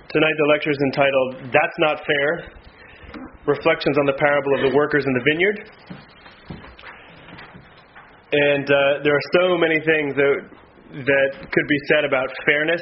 Tonight the lecture is entitled, That's Not Fair, Reflections on the Parable of the Workers in the Vineyard. And there are so many things that could be said about fairness.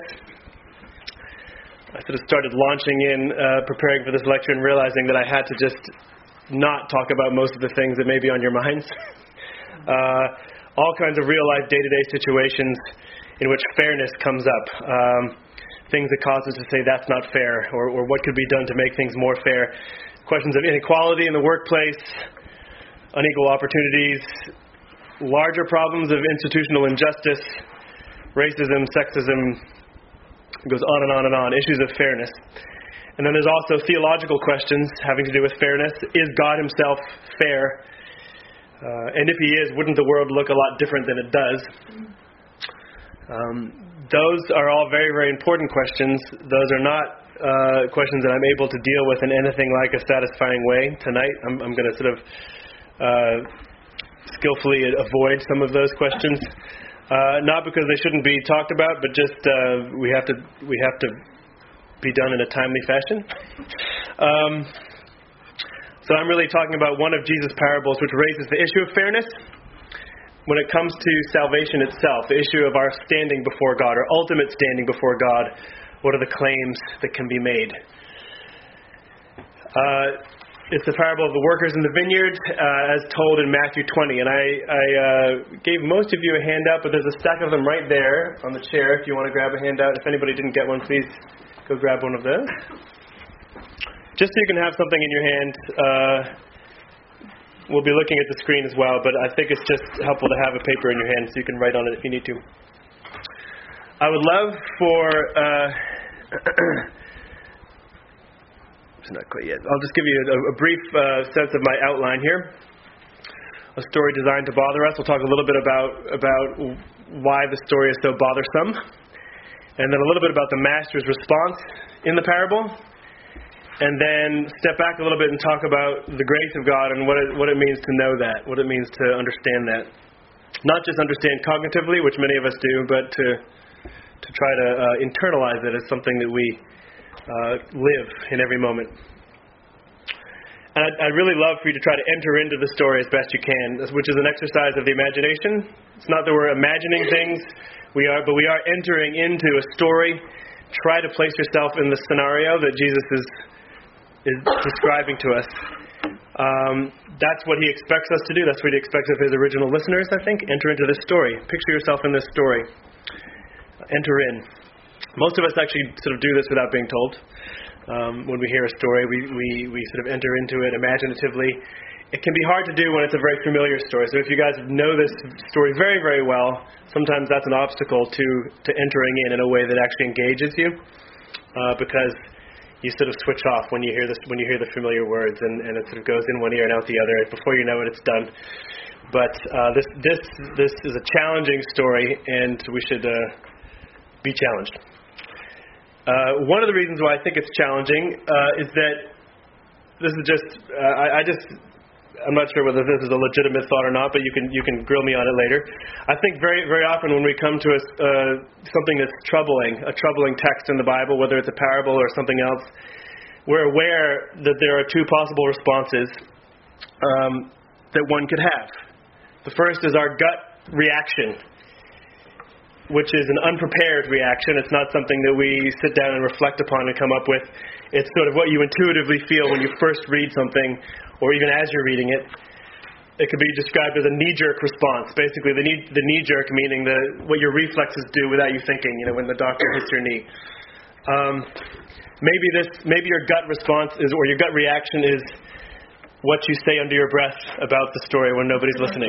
I sort of started launching in, preparing for this lecture and realizing that I had to just not talk about most of the things that may be on your minds. All kinds of real-life, day-to-day situations in which fairness comes up. Things that cause us to say that's not fair, or what could be done to make things more fair. Questions of inequality in the workplace, unequal opportunities, larger problems of institutional injustice, racism, sexism, it goes on and on and on, issues of fairness. And then there's also theological questions having to do with fairness. Is God himself fair? And if he is, wouldn't the world look a lot different than it does? Those are all very, very important questions. Those are not questions that I'm able to deal with in anything like a satisfying way tonight. I'm going to sort of skillfully avoid some of those questions. Not because they shouldn't be talked about, but just we have to be done in a timely fashion. So I'm really talking about one of Jesus' parables, which raises the issue of fairness when it comes to salvation itself, the issue of our standing before God, our ultimate standing before God. What are the claims that can be made? It's the parable of the workers in the vineyard, as told in Matthew 20. And I gave most of you a handout, but there's a stack of them right there on the chair if you want to grab a handout. If anybody didn't get one, please go grab one of those. Just so you can have something in your hand. We'll be looking at the screen as well, but I think it's just helpful to have a paper in your hand so you can write on it if you need to. I would love for... it's not quite yet. I'll just give you a brief sense of my outline here. A story designed to bother us. We'll talk a little bit about why the story is so bothersome. And then a little bit about the master's response in the parable. And then step back a little bit and talk about the grace of God and what it means to know that, what it means to understand that. Not just understand cognitively, which many of us do, but to try to internalize it as something that we live in every moment. And I'd really love for you to try to enter into the story as best you can, which is an exercise of the imagination. It's not that we're imagining things, but we are entering into a story. Try to place yourself in the scenario that Jesus is describing to us. That's what he expects us to do. That's what he expects of his original listeners, I think. Enter into this story. Picture yourself in this story. Enter in. Most of us actually sort of do this without being told. When we hear a story, we sort of enter into it imaginatively. It can be hard to do when it's a very familiar story. So if you guys know this story very, very well, sometimes that's an obstacle to entering in a way that actually engages you, because you sort of switch off when you hear the familiar words, and it sort of goes in one ear and out the other. Before you know it, it's done. But this is a challenging story, and we should be challenged. One of the reasons why I think it's challenging is that this is just I'm not sure whether this is a legitimate thought or not, but you can grill me on it later. I think very, very often when we come to something that's troubling, a troubling text in the Bible, whether it's a parable or something else, we're aware that there are two possible responses that one could have. The first is our gut reaction, which is an unprepared reaction. It's not something that we sit down and reflect upon and come up with. It's sort of what you intuitively feel when you first read something, or even as you're reading it. It could be described as a knee-jerk response. Basically, the knee-jerk meaning what your reflexes do without you thinking, when the doctor hits your knee. Maybe your gut response is, or your gut reaction is what you say under your breath about the story when nobody's listening.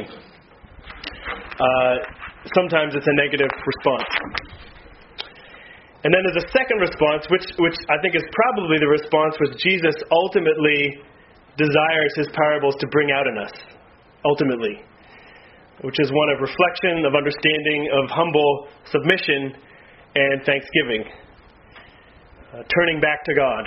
Sometimes it's a negative response. And then there's a second response, which I think is probably the response which Jesus ultimately desires his parables to bring out in us, ultimately, which is one of reflection, of understanding, of humble submission and thanksgiving, turning back to God.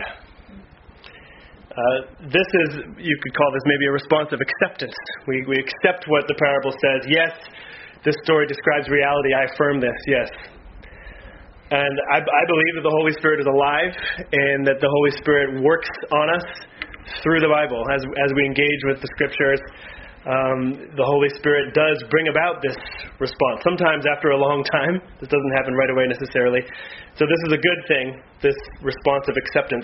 This is, you could call this maybe a response of acceptance. We accept what the parable says. Yes, this story describes reality. I affirm this, yes. And I believe that the Holy Spirit is alive and that the Holy Spirit works on us through the Bible. As we engage with the Scriptures, the Holy Spirit does bring about this response. Sometimes after a long time. This doesn't happen right away necessarily. So this is a good thing, this response of acceptance.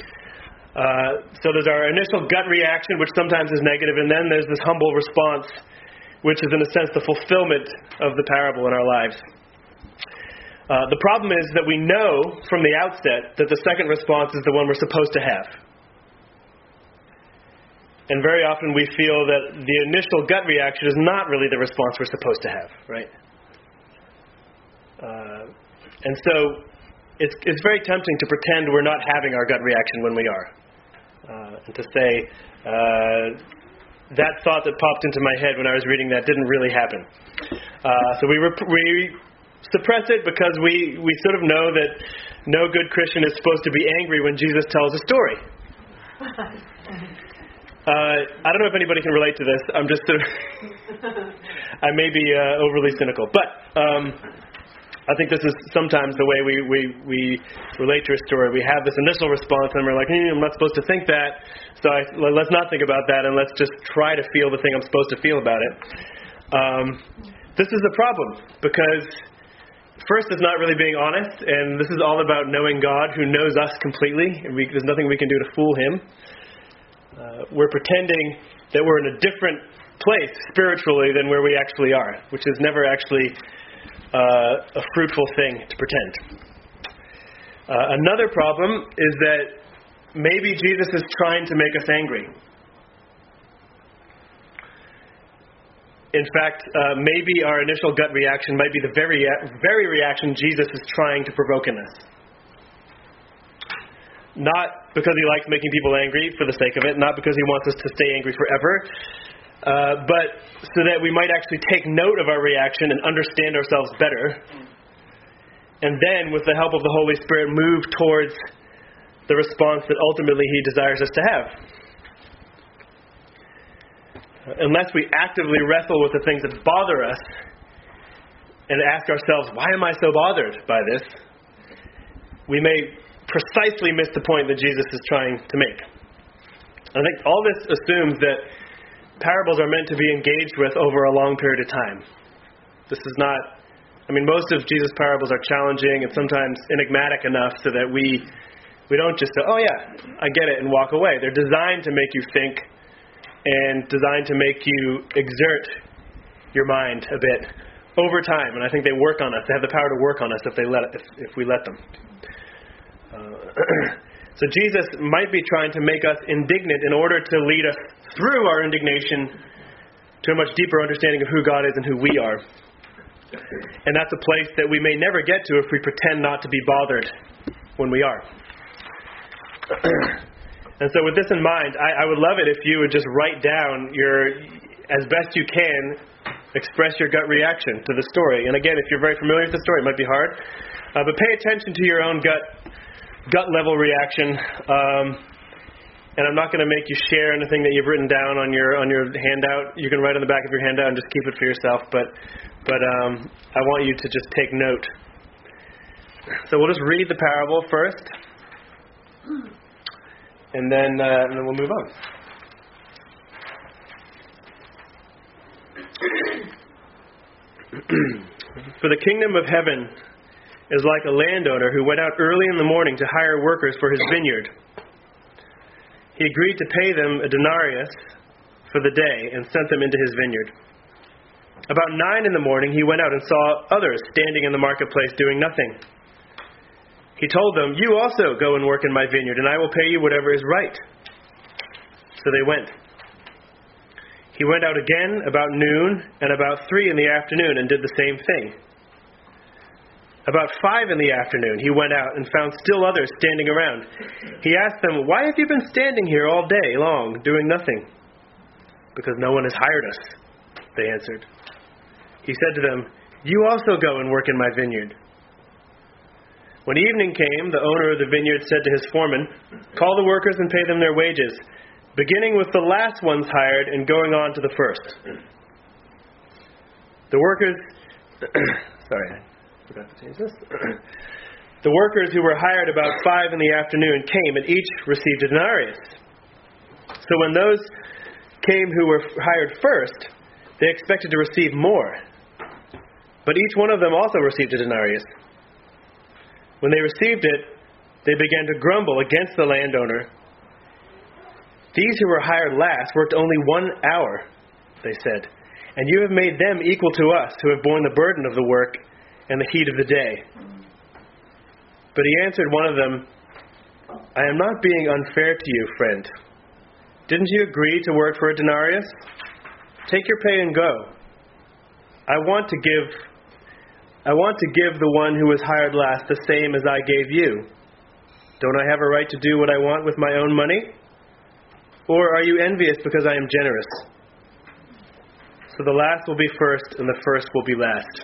So there's our initial gut reaction, which sometimes is negative, and then there's this humble response, which is in a sense the fulfillment of the parable in our lives. The problem is that we know from the outset that the second response is the one we're supposed to have. And very often we feel that the initial gut reaction is not really the response we're supposed to have, right? And so it's very tempting to pretend we're not having our gut reaction when we are. And to say, that thought that popped into my head when I was reading that didn't really happen. So we suppress it because we sort of know that no good Christian is supposed to be angry when Jesus tells a story. I don't know if anybody can relate to this. I'm just sort of I may be overly cynical, but I think this is sometimes the way we relate to a story. We have this initial response and we're like, I'm not supposed to think that, so let's not think about that and let's just try to feel the thing I'm supposed to feel about it. This is a problem because first, it's not really being honest, and this is all about knowing God, who knows us completely, and there's nothing we can do to fool Him. We're pretending that we're in a different place spiritually than where we actually are, which is never actually a fruitful thing to pretend. Another problem is that maybe Jesus is trying to make us angry. In fact, maybe our initial gut reaction might be the very reaction Jesus is trying to provoke in us. Not because He likes making people angry for the sake of it, not because He wants us to stay angry forever, but so that we might actually take note of our reaction and understand ourselves better, and then, with the help of the Holy Spirit, move towards the response that ultimately He desires us to have. Unless we actively wrestle with the things that bother us and ask ourselves, why am I so bothered by this? We may precisely miss the point that Jesus is trying to make. I think all this assumes that parables are meant to be engaged with over a long period of time. This is not, most of Jesus' parables are challenging and sometimes enigmatic enough so that we don't just say, oh yeah, I get it, and walk away. They're designed to make you think and designed to make you exert your mind a bit over time. And I think they work on us. They have the power to work on us if we let them. So Jesus might be trying to make us indignant in order to lead us through our indignation to a much deeper understanding of who God is and who we are. And that's a place that we may never get to if we pretend not to be bothered when we are. And so with this in mind, I would love it if you would just write down as best you can, express your gut reaction to the story. And again, if you're very familiar with the story, it might be hard. But pay attention to your own gut level reaction. And I'm not going to make you share anything that you've written down on your handout. You can write on the back of your handout and just keep it for yourself. But I want you to just take note. So we'll just read the parable first. And then we'll move on. For the kingdom of heaven is like a landowner who went out early in the morning to hire workers for his vineyard. He agreed to pay them a denarius for the day and sent them into his vineyard. About 9 a.m, he went out and saw others standing in the marketplace doing nothing. He told them, "You also go and work in my vineyard, and I will pay you whatever is right." So they went. He went out again about noon and about 3 p.m. and did the same thing. About 5 p.m, he went out and found still others standing around. He asked them, "Why have you been standing here all day long, doing nothing?" "Because no one has hired us," they answered. He said to them, "You also go and work in my vineyard." When evening came, the owner of the vineyard said to his foreman, "Call the workers and pay them their wages, beginning with the last ones hired and going on to the first." The workers... Sorry, I forgot to change this. The workers who were hired about 5 in the afternoon came, and each received a denarius. So when those came who were hired first, they expected to receive more. But each one of them also received a denarius. When they received it, they began to grumble against the landowner. These who were hired last worked only 1 hour, they said, and you have made them equal to us who have borne the burden of the work and the heat of the day. But he answered one of them, I am not being unfair to you, friend. Didn't you agree to work for a denarius? Take your pay and go. I want to give the one who was hired last the same as I gave you. Don't I have a right to do what I want with my own money? Or are you envious because I am generous? So the last will be first, and the first will be last.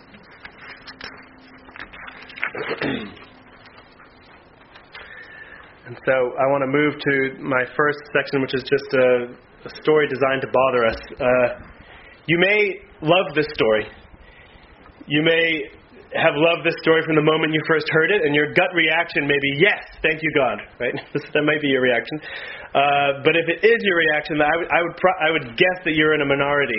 And so I want to move to my first section, which is just a story designed to bother us. You may love this story. You may have loved this story from the moment you first heard it, and your gut reaction may be, yes, thank you, God. Right? That might be your reaction. But if it is your reaction, I would guess that you're in a minority,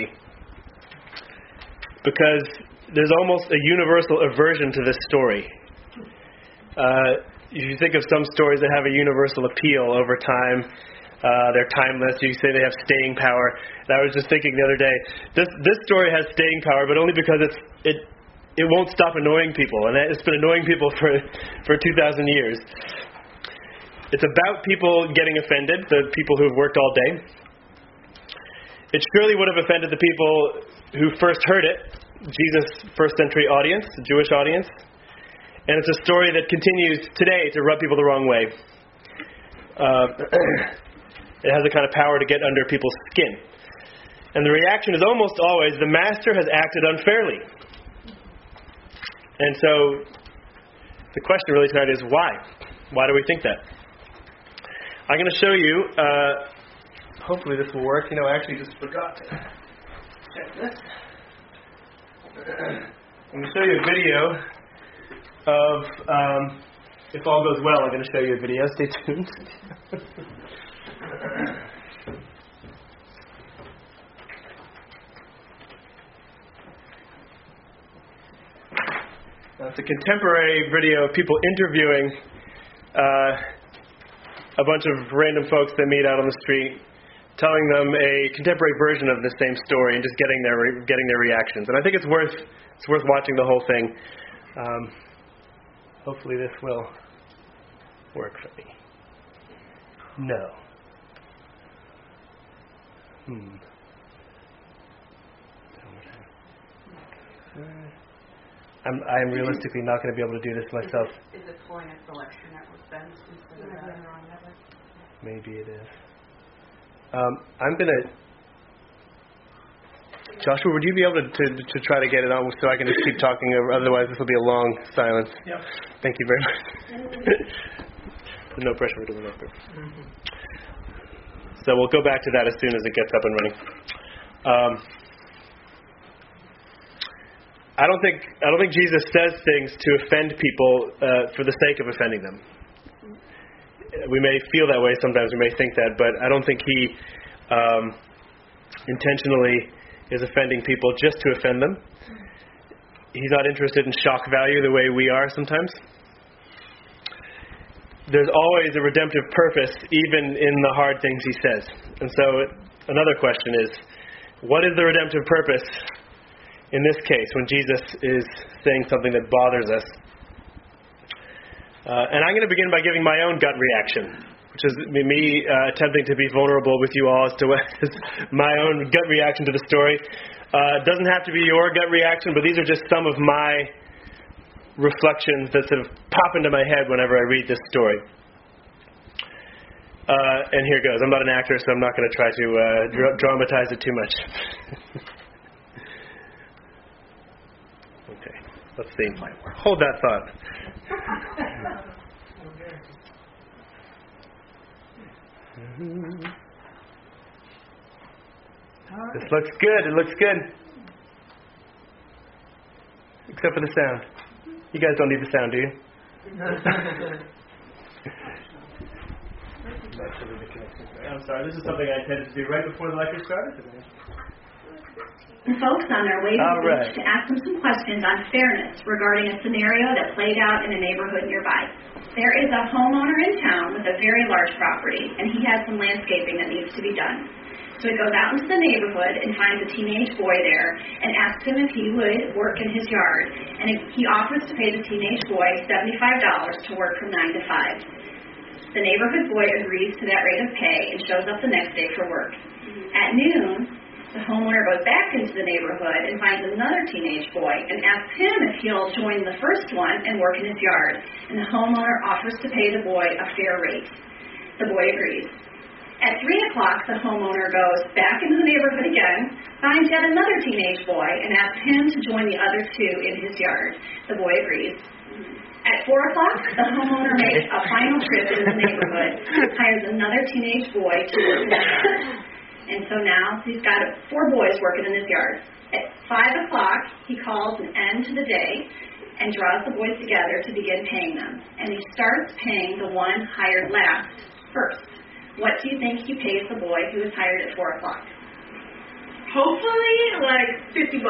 because there's almost a universal aversion to this story. If you think of some stories that have a universal appeal over time, they're timeless. You say they have staying power. And I was just thinking the other day, this story has staying power, but only because it won't stop annoying people, and it's been annoying people for 2,000 years. It's about people getting offended, the people who've worked all day. It surely would have offended the people who first heard it, Jesus' first century audience, the Jewish audience. And it's a story that continues today to rub people the wrong way. It has a kind of power to get under people's skin. And the reaction is almost always, the master has acted unfairly. And so the question really tonight is why? Why do we think that? I'm going to show you, hopefully this will work. I actually just forgot to check this. I'm going to show you a video of, if all goes well, I'm going to show you a video. Stay tuned. It's a contemporary video of people interviewing a bunch of random folks they meet out on the street, telling them a contemporary version of the same story and just getting their reactions. And I think it's worth watching the whole thing. Hopefully this will work for me. No. I'm realistically not going to be able to do this myself. Is it pulling a selection network then instead of the wrong network? Maybe it is. I'm going to... Joshua, would you be able to try to get it on so I can just keep talking over? Otherwise, this will be a long silence. Yep. Thank you very much. No pressure, we're doing that. So we'll go back to that as soon as it gets up and running. I don't think Jesus says things to offend people for the sake of offending them. We may feel that way sometimes. We may think that, but I don't think he intentionally is offending people just to offend them. He's not interested in shock value the way we are sometimes. There's always a redemptive purpose, even in the hard things he says. And so another question is, what is the redemptive purpose in this case when Jesus is saying something that bothers us? And I'm going to begin by giving my own gut reaction, which is me attempting to be vulnerable with you all as to what is my own gut reaction to the story. It doesn't have to be your gut reaction, but these are just some of my reflections that sort of pop into my head whenever I read this story. And here goes. I'm not an actor, so I'm not going to try to dramatize it too much. Okay, let's see. Hold that thought. This looks good. It looks good. Except for the sound. You guys don't need the sound, do you? I'm sorry, this is something I intended to do right before the lecture started today. The folks on their way to the right. beach to ask them some questions on fairness regarding a scenario that played out in a neighborhood nearby. There is a homeowner in town with a very large property, and he has some landscaping that needs to be done. So he goes out into the neighborhood and finds a teenage boy there and asks him if he would work in his yard. And he offers to pay the teenage boy $75 to work from 9 to 5. The neighborhood boy agrees to that rate of pay and shows up the next day for work. At noon, the homeowner goes back into the neighborhood and finds another teenage boy and asks him if he'll join the first one and work in his yard. And the homeowner offers to pay the boy a fair rate. The boy agrees. At 3 o'clock, the homeowner goes back into the neighborhood again, finds yet another teenage boy, and asks him to join the other two in his yard. The boy agrees. At 4 o'clock, the homeowner makes a final trip into the neighborhood, hires another teenage boy to work in his yard. And so now he's got 4 boys working in his yard. At 5 o'clock, he calls an end to the day and draws the boys together to begin paying them. And he starts paying the one hired last first. What do you think he pays the boy who was hired at 4 o'clock? Hopefully, like $50.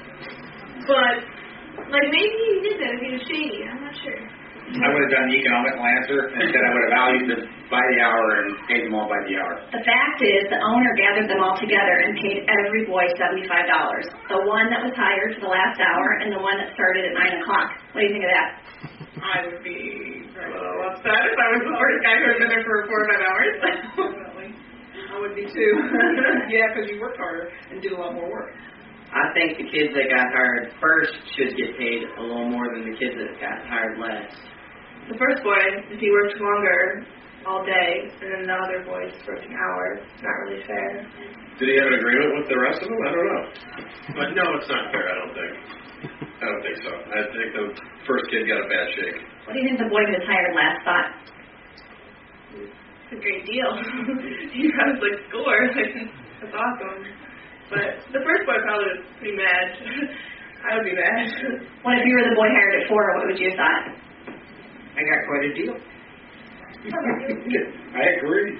But, like, maybe he did that if he was shady. I'm not sure. I would have done the economical answer and said I would have valued them by the hour and paid them all by the hour. The fact is, the owner gathered them all together and paid every boy $75. The one that was hired for the last hour and the one that started at 9 o'clock. What do you think of that? I would be a little upset if I was the first guy who had been there for 4 or 5 hours. Definitely. I would be too. Yeah, because you worked harder and did a lot more work. I think the kids that got hired first should get paid a little more than the kids that got hired last. The first boy, if he worked longer all day, and then the other boys worked an hour, it's not really fair. Did he have an agreement with the rest of them? I don't know. But no, it's not fair, I don't think so. I think the first kid got a bad shake. What do you think the boy who was hired last thought? It's a great deal. He got his, score. That's awesome. But the first boy probably was pretty mad. I would be mad. What if you were the boy hired at 4? What would you have thought? I got quite a deal. I agree.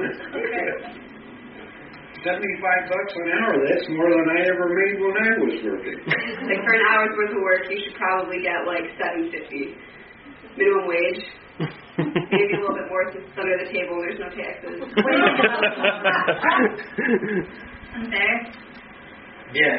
$75 an hour, that's more than I ever made when I was working. For an hour's worth of work, you should probably get $7.50 minimum wage. Maybe a little bit more since it's under the table and there's no taxes. There? Yeah.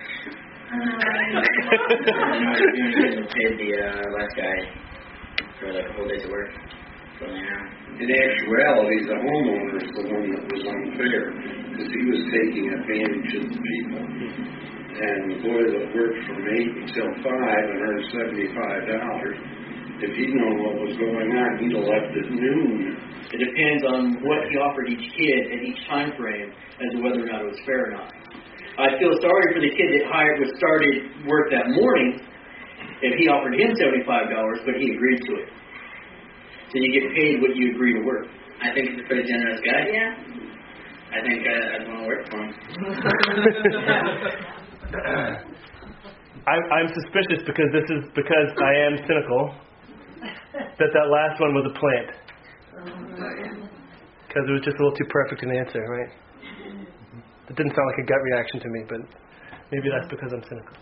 I paid the last guy for a whole day's work. For an hour. In actuality, the homeowner is the one that was unfair because he was taking advantage of the people. And the boy that worked from 8 until 5 and earned $75, if he'd known what was going on, he'd have left at noon. It depends on what he offered each kid at each time frame as to whether or not it was fair or not. I feel sorry for the kid that started work that morning if he offered him $75, but he agreed to it. So you get paid what you agree to work. I think he's a pretty generous guy. Yeah. I think I'd want to work for him. I'm suspicious because I am cynical that last one was a plant. Because it was just a little too perfect an answer, right? It didn't sound like a gut reaction to me, but maybe that's because I'm cynical.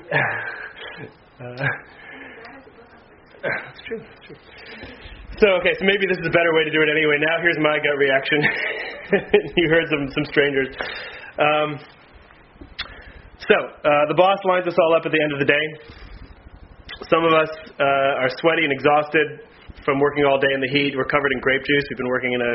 That's true. So maybe this is a better way to do it anyway. Now here's my gut reaction. You heard some strangers. The boss lines us all up at the end of the day. Some of us are sweaty and exhausted from working all day in the heat. We're covered in grape juice. We've been working in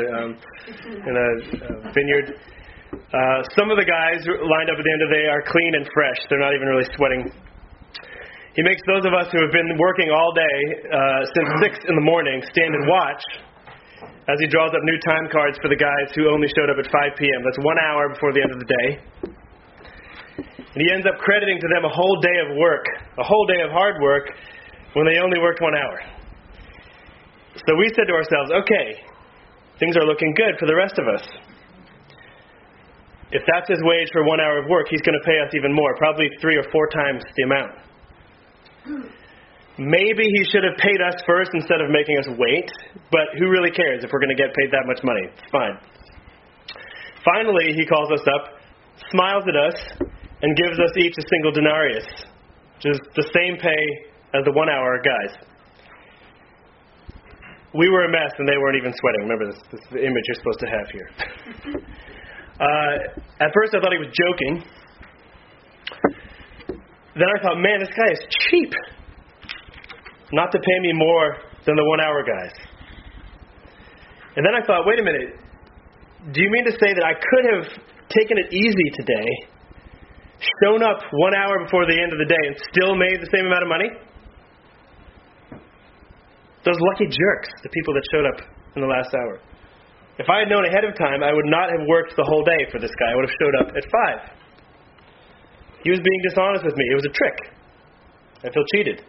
a vineyard. Some of the guys lined up at the end of the day are clean and fresh. They're not even really sweating. He makes those of us who have been working all day since 6 in the morning stand and watch as he draws up new time cards for the guys who only showed up at 5 p.m. That's 1 hour before the end of the day. And he ends up crediting to them a whole day of work, a whole day of hard work, when they only worked 1 hour. So we said to ourselves, okay, things are looking good for the rest of us. If that's his wage for 1 hour of work, he's going to pay us even more, probably 3 or 4 times the amount. Maybe he should have paid us first instead of making us wait, but who really cares if we're going to get paid that much money? It's fine. Finally, he calls us up, smiles at us, and gives us each a single denarius, which is the same pay as the 1 hour guys. We were a mess, and they weren't even sweating. Remember, this is the image you're supposed to have here. At first, I thought he was joking. Then I thought, man, this guy is cheap. Not to pay me more than the 1 hour guys. And then I thought, wait a minute. Do you mean to say that I could have taken it easy today, shown up 1 hour before the end of the day, and still made the same amount of money? Those lucky jerks, the people that showed up in the last hour. If I had known ahead of time, I would not have worked the whole day for this guy. I would have showed up at 5. He was being dishonest with me. It was a trick. I feel cheated.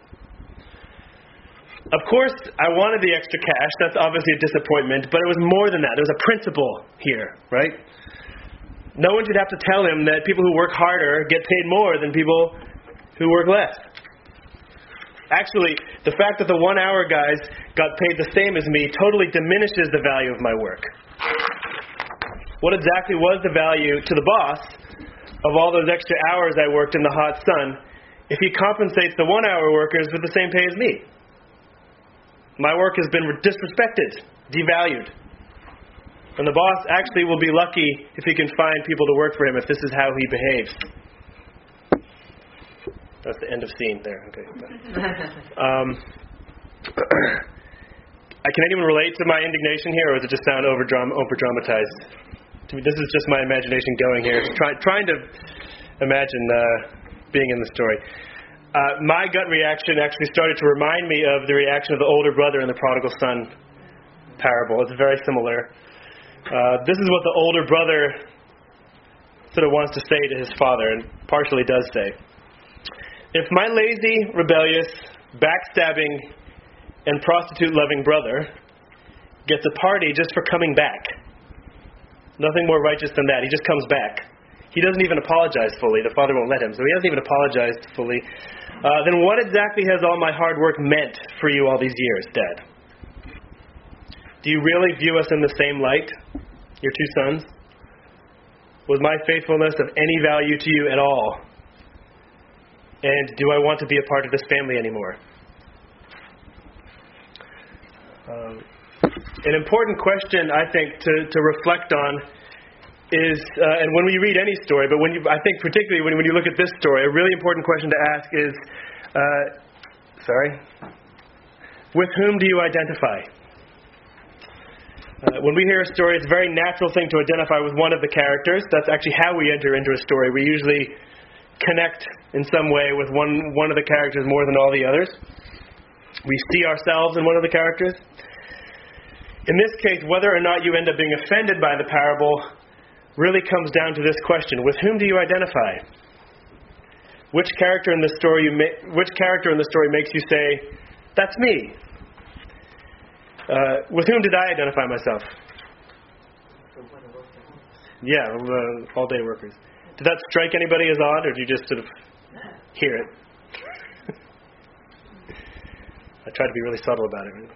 Of course, I wanted the extra cash. That's obviously a disappointment, but it was more than that. There was a principle here, right? No one should have to tell him that people who work harder get paid more than people who work less. Actually, the fact that the 1 hour guys got paid the same as me totally diminishes the value of my work. What exactly was the value to the boss of all those extra hours I worked in the hot sun if he compensates the 1 hour workers with the same pay as me? My work has been disrespected, devalued. And the boss actually will be lucky if he can find people to work for him if this is how he behaves. That's the end of scene there. Okay. Can anyone relate to my indignation here, or does it just sound over-dramatized? To me, this is just my imagination going here. Trying to imagine being in the story. My gut reaction actually started to remind me of the reaction of the older brother in the prodigal son parable. It's very similar. This is what the older brother sort of wants to say to his father, and partially does say. If my lazy, rebellious, backstabbing, and prostitute-loving brother gets a party just for coming back, nothing more righteous than that. He just comes back. He doesn't even apologize fully. The father won't let him, so he doesn't even apologize fully. Then what exactly has all my hard work meant for you all these years, Dad? Do you really view us in the same light, your two sons? Was my faithfulness of any value to you at all? And do I want to be a part of this family anymore? An important question, I think, to reflect on is, and when we read any story, but I think particularly when you look at this story, a really important question to ask is, with whom do you identify? When we hear a story, it's a very natural thing to identify with one of the characters. That's actually how we enter into a story. We usually connect in some way with one of the characters more than all the others. We see ourselves in one of the characters. In this case, whether or not you end up being offended by the parable really comes down to this question: with whom do you identify? Which character in the story makes you say, "That's me"? With whom did I identify myself? Yeah, all-day workers. Did that strike anybody as odd, or did you just sort of hear it? I try to be really subtle about it.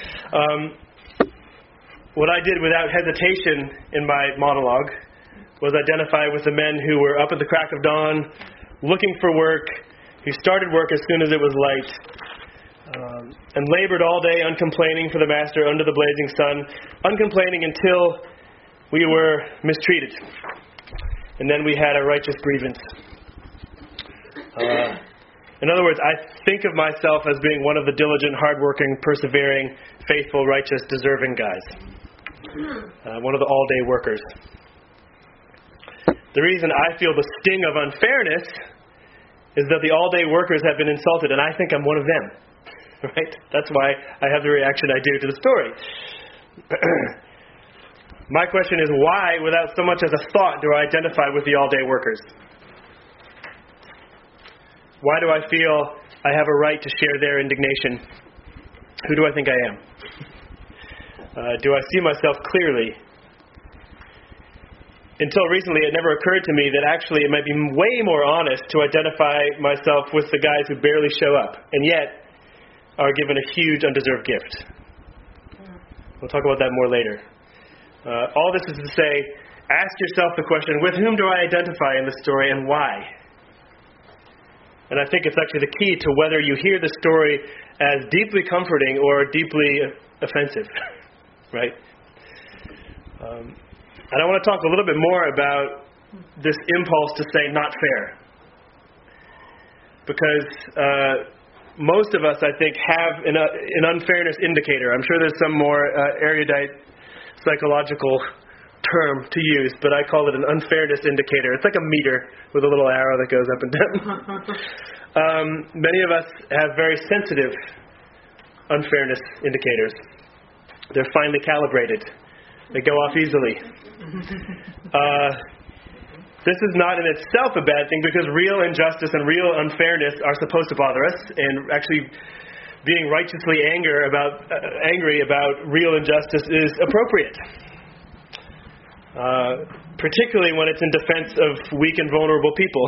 What I did without hesitation in my monologue was identify with the men who were up at the crack of dawn, looking for work, who started work as soon as it was light, and labored all day uncomplaining for the master under the blazing sun, uncomplaining until we were mistreated. And then we had a righteous grievance. In other words, I think of myself as being one of the diligent, hardworking, persevering, faithful, righteous, deserving guys. One of the all-day workers. The reason I feel the sting of unfairness is that the all-day workers have been insulted, and I think I'm one of them. Right? That's why I have the reaction I do to the story. My question is, why, without so much as a thought, do I identify with the all-day workers? Why do I feel I have a right to share their indignation? Who do I think I am? Do I see myself clearly? Until recently, it never occurred to me that actually it might be way more honest to identify myself with the guys who barely show up. And yet, are given a huge undeserved gift. We'll talk about that more later. All this is to say, ask yourself the question, with whom do I identify in the story and why? And I think it's actually the key to whether you hear the story as deeply comforting or deeply offensive, right? And I want to talk a little bit more about this impulse to say not fair. Because most of us, I think, have an unfairness indicator. I'm sure there's some more erudite psychological term to use, but I call it an unfairness indicator. It's like a meter with a little arrow that goes up and down. Many of us have very sensitive unfairness indicators. They're finely calibrated. They go off easily. This is not in itself a bad thing, because real injustice and real unfairness are supposed to bother us, and actually being righteously angry about real injustice is appropriate. Particularly when it's in defense of weak and vulnerable people.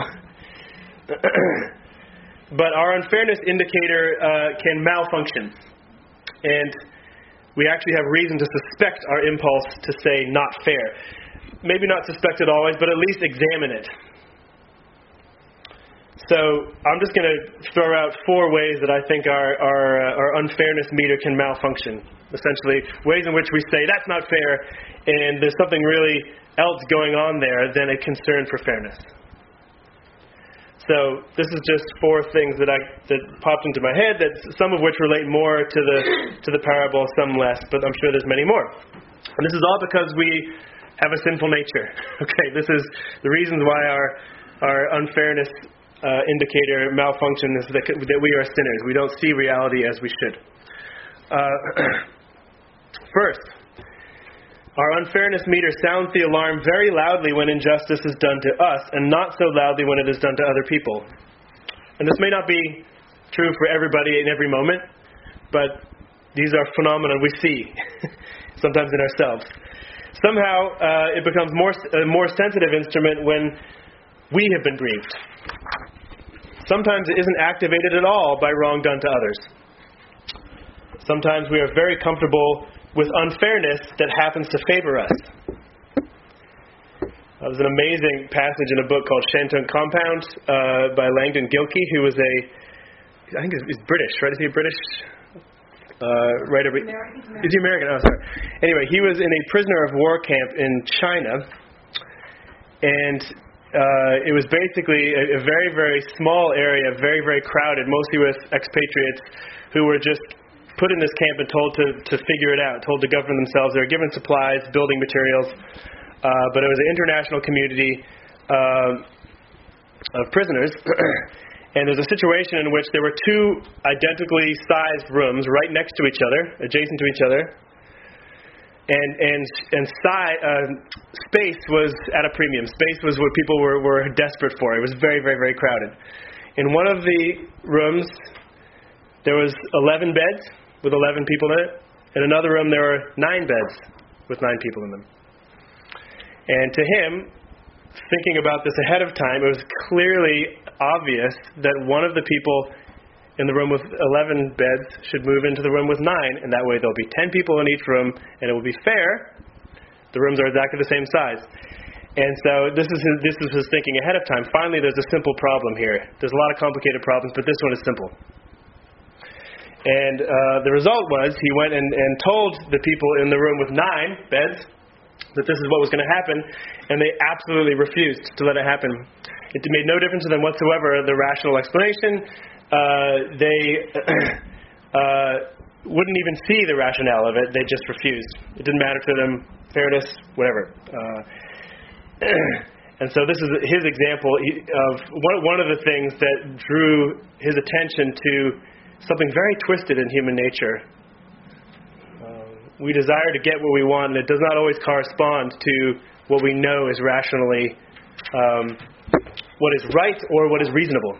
But our unfairness indicator can malfunction. And we actually have reason to suspect our impulse to say not fair. Maybe not suspect it always, but at least examine it. So I'm just going to throw out 4 ways that I think our unfairness meter can malfunction. Essentially, ways in which we say, that's not fair, and there's something really else going on there than a concern for fairness. So this is just 4 things that popped into my head, that some of which relate more to the parable, some less, but I'm sure there's many more. And this is all because we have a sinful nature. Okay, this is the reasons why our unfairness indicator malfunction is that we are sinners. We don't see reality as we should. First, our unfairness meter sounds the alarm very loudly when injustice is done to us, and not so loudly when it is done to other people. And this may not be true for everybody in every moment, but these are phenomena we see, sometimes in ourselves. Somehow, it becomes a more sensitive instrument when we have been grieved. Sometimes it isn't activated at all by wrong done to others. Sometimes we are very comfortable with unfairness that happens to favor us. There's an amazing passage in a book called Shantung Compound by Langdon Gilkey, who was I think he's British, right? Is he a British writer? Is he American? Oh, sorry. Anyway, he was in a prisoner of war camp in China, and it was basically a very, very small area, very, very crowded, mostly with expatriates who were just put in this camp and told to figure it out, told to govern themselves. They were given supplies, building materials, but it was an international community of prisoners. And there's a situation in which there were 2 identically sized rooms right next to each other, adjacent to each other. And space was at a premium. Space was what people were desperate for. It was very, very, very crowded. In one of the rooms, there was 11 beds with 11 people in it. In another room, there were 9 beds with 9 people in them. And to him, thinking about this ahead of time, it was clearly obvious that one of the people in the room with 11 beds should move into the room with 9, and that way there'll be 10 people in each room, and it will be fair. The rooms are exactly the same size. And so this is his thinking ahead of time. Finally, there's a simple problem here. There's a lot of complicated problems, but this one is simple. And the result was he went and told the people in the room with 9 beds that this is what was going to happen, and they absolutely refused to let it happen. It made no difference to them whatsoever, the rational explanation. They wouldn't even see the rationale of it. They just refused. It didn't matter to them, fairness, whatever. And so this is his example of one of the things that drew his attention to something very twisted in human nature. We desire to get what we want, and it does not always correspond to what we know is rationally what is right or what is reasonable.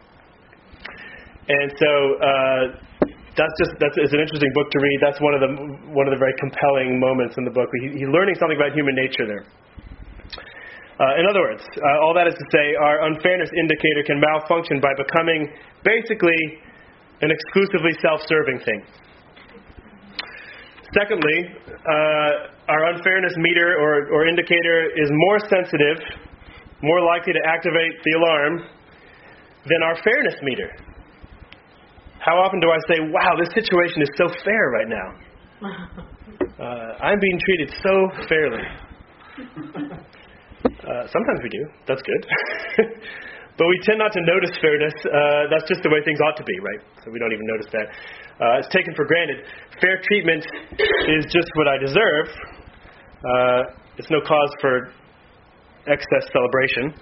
And so it's an interesting book to read. That's one of the very compelling moments in the book. He's learning something about human nature there. In other words, all that is to say, our unfairness indicator can malfunction by becoming basically an exclusively self-serving thing. Secondly, our unfairness meter or indicator is more sensitive, more likely to activate the alarm than our fairness meter. How often do I say, wow, this situation is so fair right now? I'm being treated so fairly. Sometimes we do. That's good. But we tend not to notice fairness. That's just the way things ought to be, right? So we don't even notice that. It's taken for granted. Fair treatment is just what I deserve. It's no cause for excess celebration.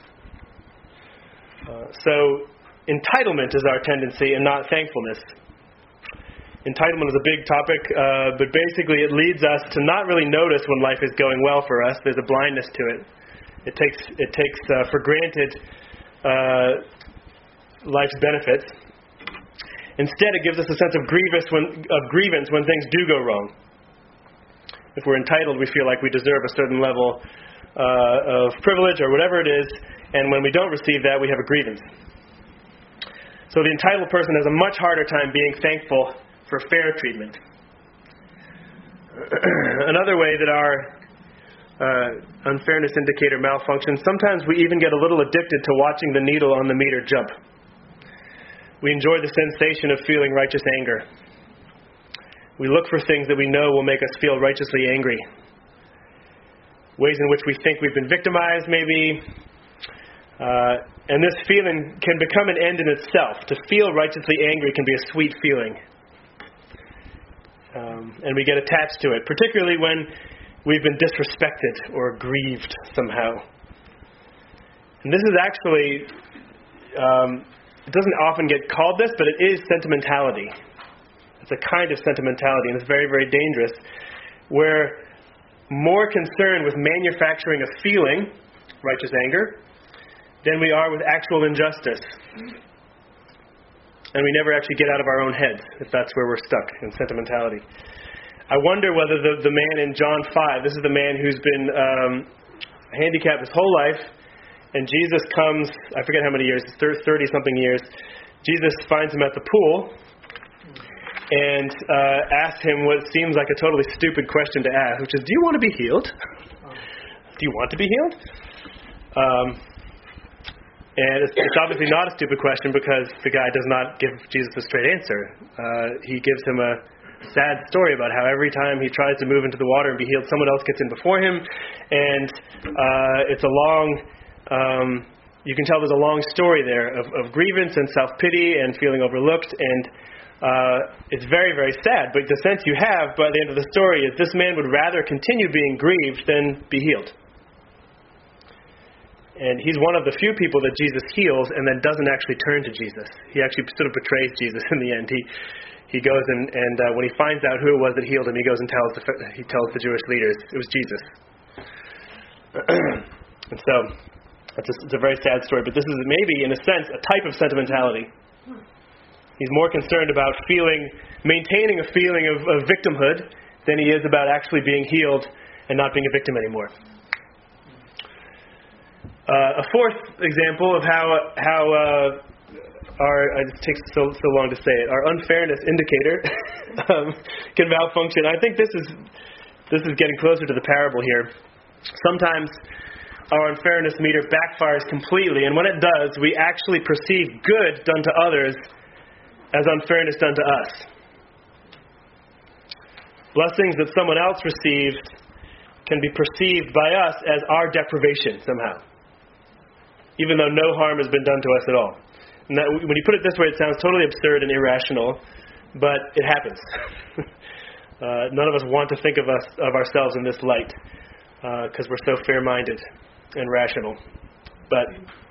So entitlement is our tendency and not thankfulness. Entitlement is a big topic, but basically it leads us to not really notice when life is going well for us. There's a blindness to it. It takes for granted life's benefits. Instead, it gives us a sense of grievance when things do go wrong. If we're entitled, we feel like we deserve a certain level of privilege or whatever it is, and when we don't receive that, we have a grievance. So the entitled person has a much harder time being thankful for fair treatment. Another way that our unfairness indicator malfunctions, sometimes we even get a little addicted to watching the needle on the meter jump. We enjoy the sensation of feeling righteous anger. We look for things that we know will make us feel righteously angry. Ways in which we think we've been victimized, maybe. And this feeling can become an end in itself. To feel righteously angry can be a sweet feeling. And we get attached to it, particularly when we've been disrespected or grieved somehow. And this is actually, it doesn't often get called this, but it is sentimentality. It's a kind of sentimentality, and it's very, very dangerous. We're more concerned with manufacturing a feeling, righteous anger, than we are with actual injustice. And we never actually get out of our own heads, if that's where we're stuck, in sentimentality. I wonder whether the man in John 5, this is the man who's been handicapped his whole life, and Jesus comes, I forget how many years, 30-something years. Jesus finds him at the pool and asks him what seems like a totally stupid question to ask, which is, do you want to be healed? Do you want to be healed? And it's obviously not a stupid question because the guy does not give Jesus a straight answer. He gives him a sad story about how every time he tries to move into the water and be healed, someone else gets in before him. And it's a long, you can tell there's a long story there of grievance and self-pity and feeling overlooked. And it's very, very sad. But the sense you have by the end of the story is this man would rather continue being grieved than be healed. And he's one of the few people that Jesus heals and then doesn't actually turn to Jesus. He actually sort of betrays Jesus in the end. He goes and when he finds out who it was that healed him, he goes and tells the Jewish leaders it was Jesus. And so it's a very sad story, but this is maybe, in a sense, a type of sentimentality. He's more concerned about maintaining a feeling of victimhood than he is about actually being healed and not being a victim anymore. A fourth example of how it takes so long to say it, our unfairness indicator can malfunction. I think this is getting closer to the parable here. Sometimes our unfairness meter backfires completely, and when it does, we actually perceive good done to others as unfairness done to us. Blessings that someone else received can be perceived by us as our deprivation somehow, even though no harm has been done to us at all. And that, when you put it this way, it sounds totally absurd and irrational, but it happens. None of us want to think of ourselves in this light because we're so fair-minded and rational. But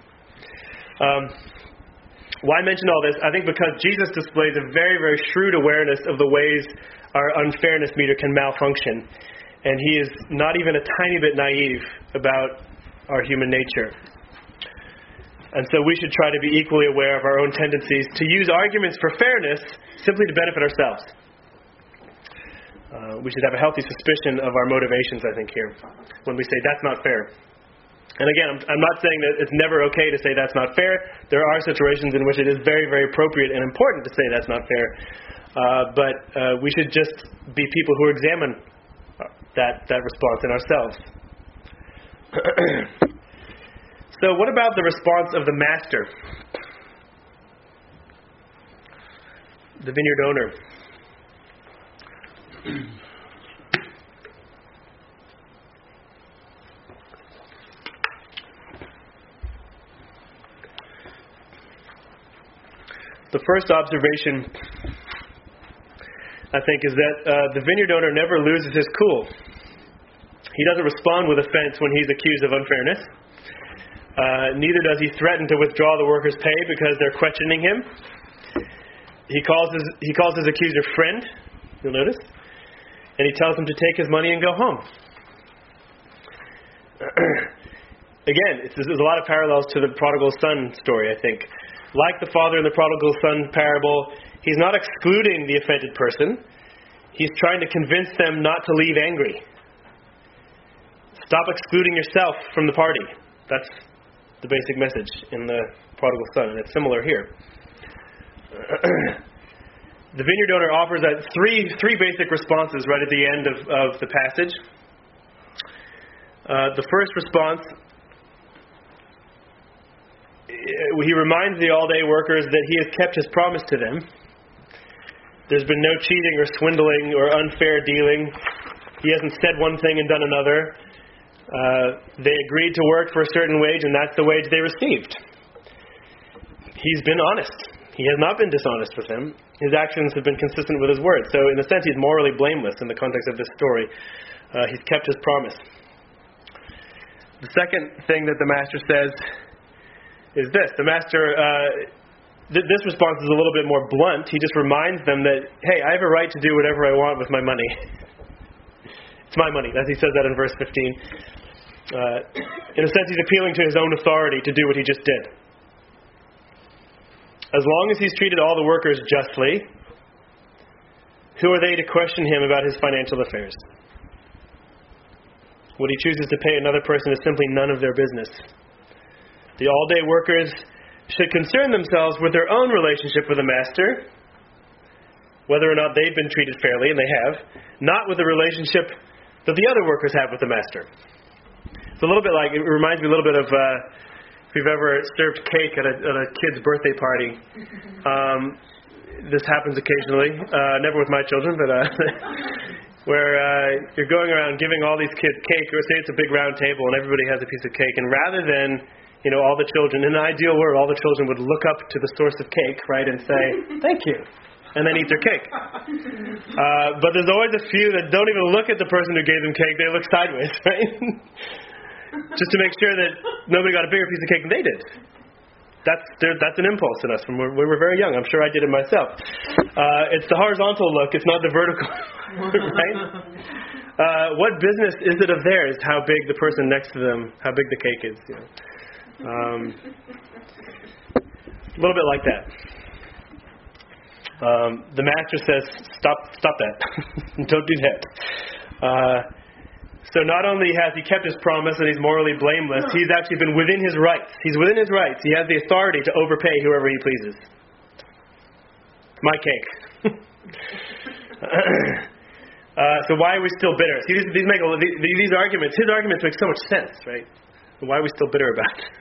why mention all this? I think because Jesus displays a very, very shrewd awareness of the ways our unfairness meter can malfunction. And he is not even a tiny bit naive about our human nature. And so we should try to be equally aware of our own tendencies to use arguments for fairness simply to benefit ourselves. We should have a healthy suspicion of our motivations, I think, here, when we say, that's not fair. And again, I'm not saying that it's never okay to say that's not fair. There are situations in which it is very, very appropriate and important to say that's not fair. But we should just be people who examine that response in ourselves. So what about the response of the master? The vineyard owner. The first observation, I think, is that the vineyard owner never loses his cool. He doesn't respond with offense when he's accused of unfairness. Neither does he threaten to withdraw the workers' pay because they're questioning him. He calls his accuser friend, you'll notice, and he tells him to take his money and go home. Again, there's a lot of parallels to the prodigal son story, I think. Like the father in the prodigal son parable, he's not excluding the offended person. He's trying to convince them not to leave angry. Stop excluding yourself from the party. That's the basic message in the prodigal son, and it's similar here. The vineyard owner offers three basic responses right at the end of the passage. The first response, he reminds the all-day workers that he has kept his promise to them. There's been no cheating or swindling or unfair dealing. He hasn't said one thing and done another. They agreed to work for a certain wage, and that's the wage they received. He's been honest. He has not been dishonest with them. His actions have been consistent with his word. So in a sense, he's morally blameless in the context of this story. He's kept his promise. The second thing that the master says is this. The master, this response is a little bit more blunt. He just reminds them that, hey, I have a right to do whatever I want with my money. It's my money, as he says that in verse 15. In a sense, he's appealing to his own authority to do what he just did. As long as he's treated all the workers justly, who are they to question him about his financial affairs? What he chooses to pay another person is simply none of their business. The all-day workers should concern themselves with their own relationship with the master, whether or not they've been treated fairly, and they have, not with the relationship that the other workers have with the master. It's a little bit like, it reminds me a little bit of if you've ever served cake at a kid's birthday party. This happens occasionally, never with my children, but where you're going around giving all these kids cake, or say it's a big round table and everybody has a piece of cake, and rather than all the children, in an ideal world, all the children would look up to the source of cake, right, and say, thank you, and then eat their cake. But there's always a few that don't even look at the person who gave them cake. They look sideways, right? Just to make sure that nobody got a bigger piece of cake than they did. That's an impulse in us when we were very young. I'm sure I did it myself. It's the horizontal look. It's not the vertical, right? What business is it of theirs how big the person next to them, how big the cake is? A little bit like that. The master says, stop that. Don't do that. So not only has he kept his promise and he's morally blameless, he's actually been within his rights. He's within his rights. He has the authority to overpay whoever he pleases. My cake. So why are we still bitter? See, these arguments, his arguments make so much sense, right? Why are we still bitter about it?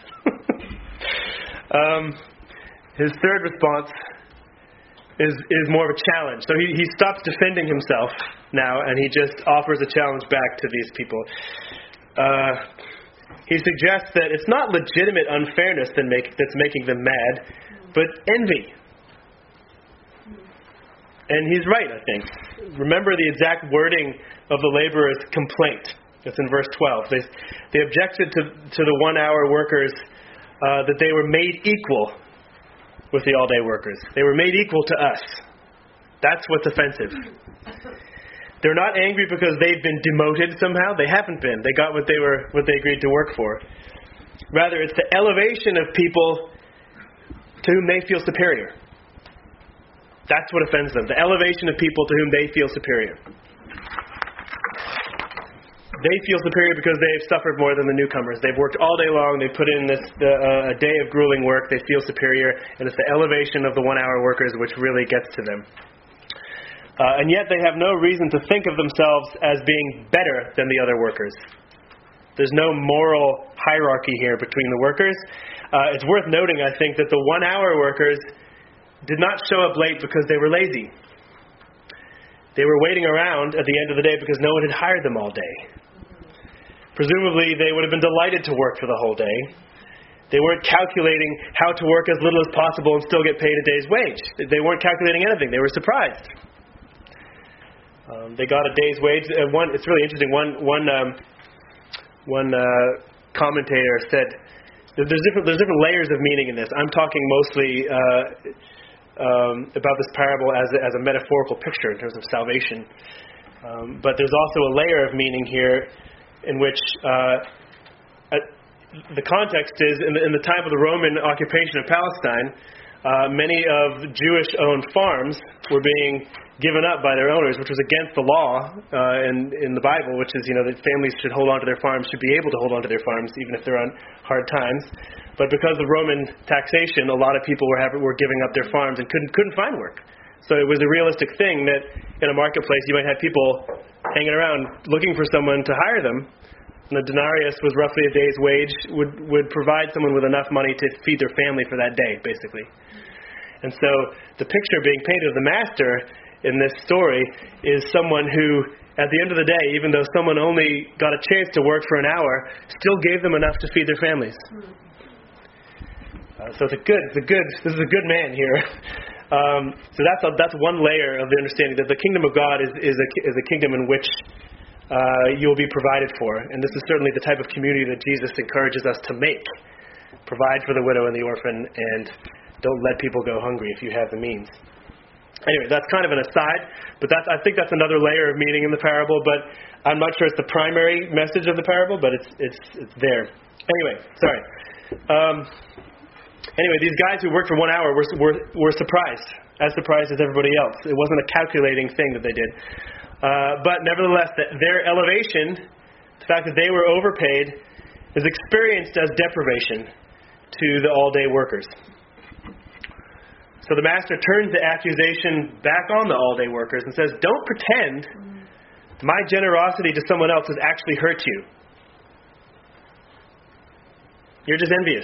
His third response is more of a challenge. So he stops defending himself now, and he just offers a challenge back to these people. He suggests that it's not legitimate unfairness that's making them mad, but envy. And he's right, I think. Remember the exact wording of the laborer's complaint. It's in verse 12. They objected to the 1-hour workers that they were made equal with the all-day workers. They were made equal to us. That's what's offensive. They're not angry because they've been demoted somehow. They haven't been. They got what they agreed to work for. Rather, it's the elevation of people to whom they feel superior. That's what offends them. The elevation of people to whom they feel superior. They feel superior because they've suffered more than the newcomers. They've worked all day long. They've put in a day of grueling work. They feel superior, and it's the elevation of the one-hour workers which really gets to them. And yet they have no reason to think of themselves as being better than the other workers. There's no moral hierarchy here between the workers. It's worth noting, I think, that the one-hour workers did not show up late because they were lazy. They were waiting around at the end of the day because no one had hired them all day. Presumably, they would have been delighted to work for the whole day. They weren't calculating how to work as little as possible and still get paid a day's wage. They weren't calculating anything. They were surprised. They got a day's wage. It's really interesting. One commentator said there's different layers of meaning in this. I'm talking mostly about this parable as a metaphorical picture in terms of salvation. But there's also a layer of meaning here in which the context is in the time of the Roman occupation of Palestine, many of Jewish-owned farms were being given up by their owners, which was against the law in the Bible, which is that families should hold on to their farms, should be able to hold on to their farms even if they're on hard times. But because of Roman taxation, a lot of people were giving up their farms and couldn't find work. So it was a realistic thing that in a marketplace you might have people hanging around looking for someone to hire them. And the denarius was roughly a day's wage, would provide someone with enough money to feed their family for that day, basically. And so the picture being painted of the master in this story is someone who, at the end of the day, even though someone only got a chance to work for an hour, still gave them enough to feed their families. So this is a good man here. So that's one layer of the understanding that the kingdom of God is a kingdom in which you will be provided for. And this is certainly the type of community that Jesus encourages us to make. Provide for the widow and the orphan, and don't let people go hungry if you have the means. Anyway, that's kind of an aside, but I think that's another layer of meaning in the parable, but I'm not sure it's the primary message of the parable, but it's there. Anyway, sorry. Anyway, these guys who worked for 1 hour were surprised, as surprised as everybody else. It wasn't a calculating thing that they did. But nevertheless, their elevation, the fact that they were overpaid, is experienced as deprivation to the all-day workers. So the master turns the accusation back on the all-day workers and says, don't pretend my generosity to someone else has actually hurt you. You're just envious.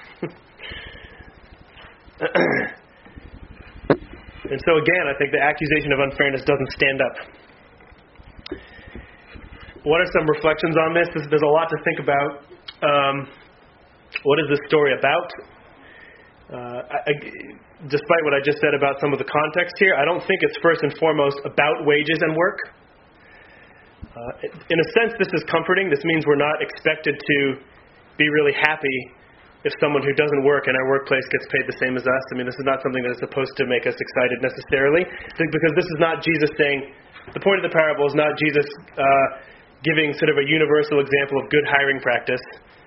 And so again, I think the accusation of unfairness doesn't stand up. What are some reflections on this? There's a lot to think about. What is this story about? Despite what I just said about some of the context here, I don't think it's first and foremost about wages and work. In a sense, this is comforting. This means we're not expected to be really happy if someone who doesn't work in our workplace gets paid the same as us. I mean, this is not something that is supposed to make us excited necessarily, because this is not Jesus saying, the point of the parable is not Jesus giving sort of a universal example of good hiring practice.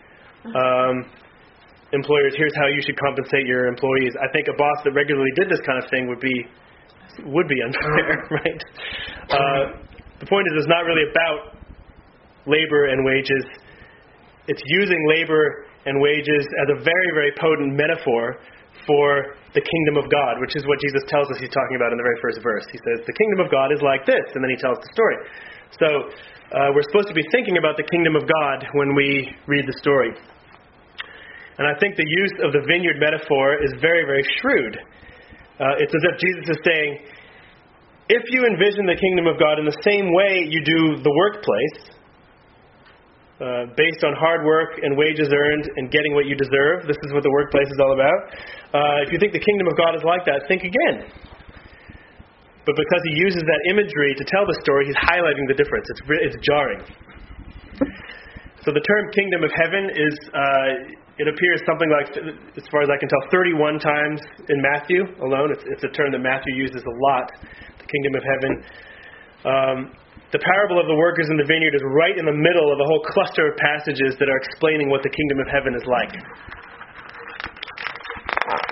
Employers, here's how you should compensate your employees. I think a boss that regularly did this kind of thing would be unfair, right? The point is, it's not really about labor and wages. It's using labor and wages as a very, very potent metaphor for the kingdom of God, which is what Jesus tells us he's talking about in the very first verse. He says, the kingdom of God is like this, and then he tells the story. So we're supposed to be thinking about the kingdom of God when we read the story. And I think the use of the vineyard metaphor is very, very shrewd. It's as if Jesus is saying, if you envision the kingdom of God in the same way you do the workplace, based on hard work and wages earned and getting what you deserve, this is what the workplace is all about. If you think the kingdom of God is like that, think again. But because he uses that imagery to tell the story, he's highlighting the difference. It's jarring. So the term kingdom of heaven is, it appears something like, as far as I can tell, 31 times in Matthew alone. It's a term that Matthew uses a lot, the kingdom of heaven. The parable of the workers in the vineyard is right in the middle of a whole cluster of passages that are explaining what the kingdom of heaven is like.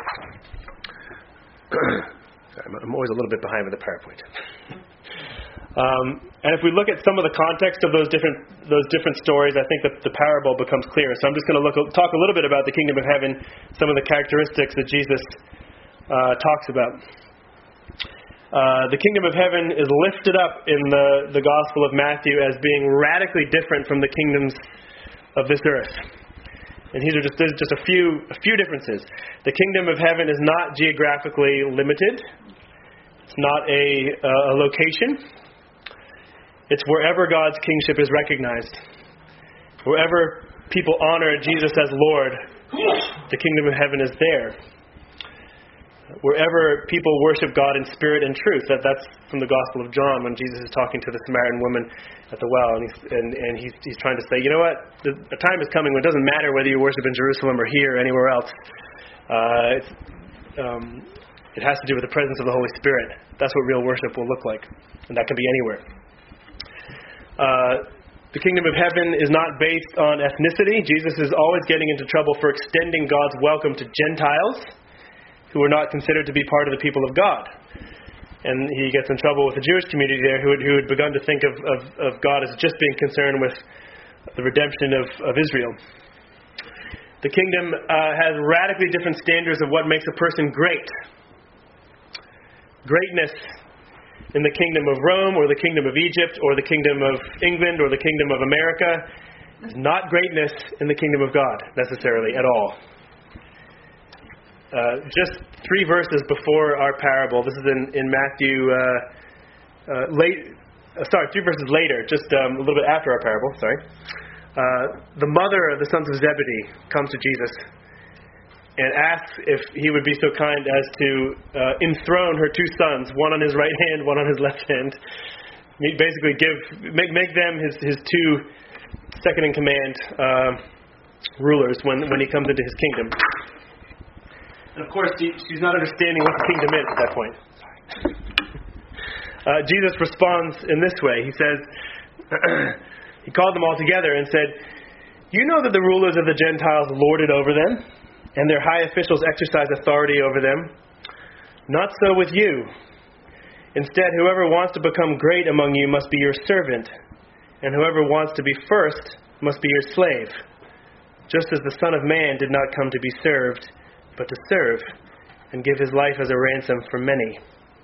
Sorry, I'm always a little bit behind with the PowerPoint. And if we look at some of the context of those different stories, I think that the parable becomes clear. So I'm just going to talk a little bit about the kingdom of heaven, some of the characteristics that Jesus talks about. The kingdom of heaven is lifted up in the Gospel of Matthew as being radically different from the kingdoms of this earth. And there's just a few differences. The kingdom of heaven is not geographically limited. It's not a location. It's wherever God's kingship is recognized. Wherever people honor Jesus as Lord, the kingdom of heaven is there. Wherever people worship God in spirit and truth, that's from the Gospel of John when Jesus is talking to the Samaritan woman at the well, and he's trying to say, you know what, the time is coming when it doesn't matter whether you worship in Jerusalem or here or anywhere else. It has to do with the presence of the Holy Spirit. That's what real worship will look like, and that can be anywhere. The kingdom of heaven is not based on ethnicity. Jesus is always getting into trouble for extending God's welcome to Gentiles who are not considered to be part of the people of God. And he gets in trouble with the Jewish community there who had begun to think of God as just being concerned with the redemption of Israel. The kingdom has radically different standards of what makes a person great. Greatness in the kingdom of Rome or the kingdom of Egypt or the kingdom of England or the kingdom of America is not greatness in the kingdom of God necessarily at all. Just 3 verses before our parable, this is in Matthew, 3 verses later, just a little bit after our parable, the mother of the sons of Zebedee comes to Jesus and asks if he would be so kind as to enthrone her 2 sons, one on his right hand, one on his left hand. Basically, make them his 2 second-in-command rulers when he comes into his kingdom. And of course, she's not understanding what the kingdom is at that point. Jesus responds in this way. He says, he called them all together and said, "You know that the rulers of the Gentiles lord it over them, and their high officials exercise authority over them. Not so with you. Instead, whoever wants to become great among you must be your servant, and whoever wants to be first must be your slave, just as the Son of Man did not come to be served, but to serve, and give his life as a ransom for many."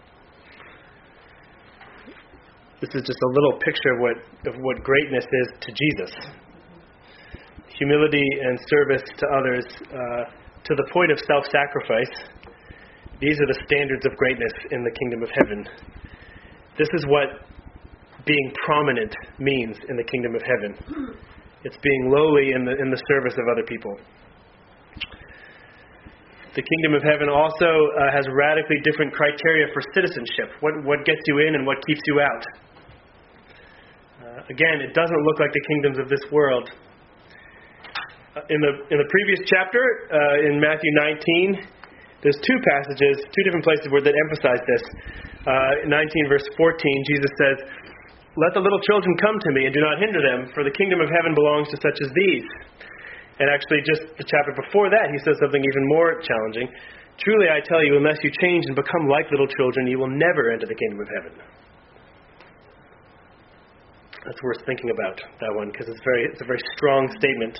This is just a little picture of what greatness is to Jesus. Humility and service to others, to the point of self-sacrifice. These are the standards of greatness in the kingdom of heaven. This is what being prominent means in the kingdom of heaven. It's being lowly in the service of other people. The kingdom of heaven also has radically different criteria for citizenship. What gets you in and what keeps you out. Again, it doesn't look like the kingdoms of this world. In the previous chapter, in Matthew 19, there's 2 passages, 2 different places that emphasize this. 19 verse 14, Jesus says, "Let the little children come to me and do not hinder them, for the kingdom of heaven belongs to such as these." And actually, just the chapter before that, he says something even more challenging. "Truly I tell you, unless you change and become like little children, you will never enter the kingdom of heaven." That's worth thinking about, that one, because it's a very strong statement.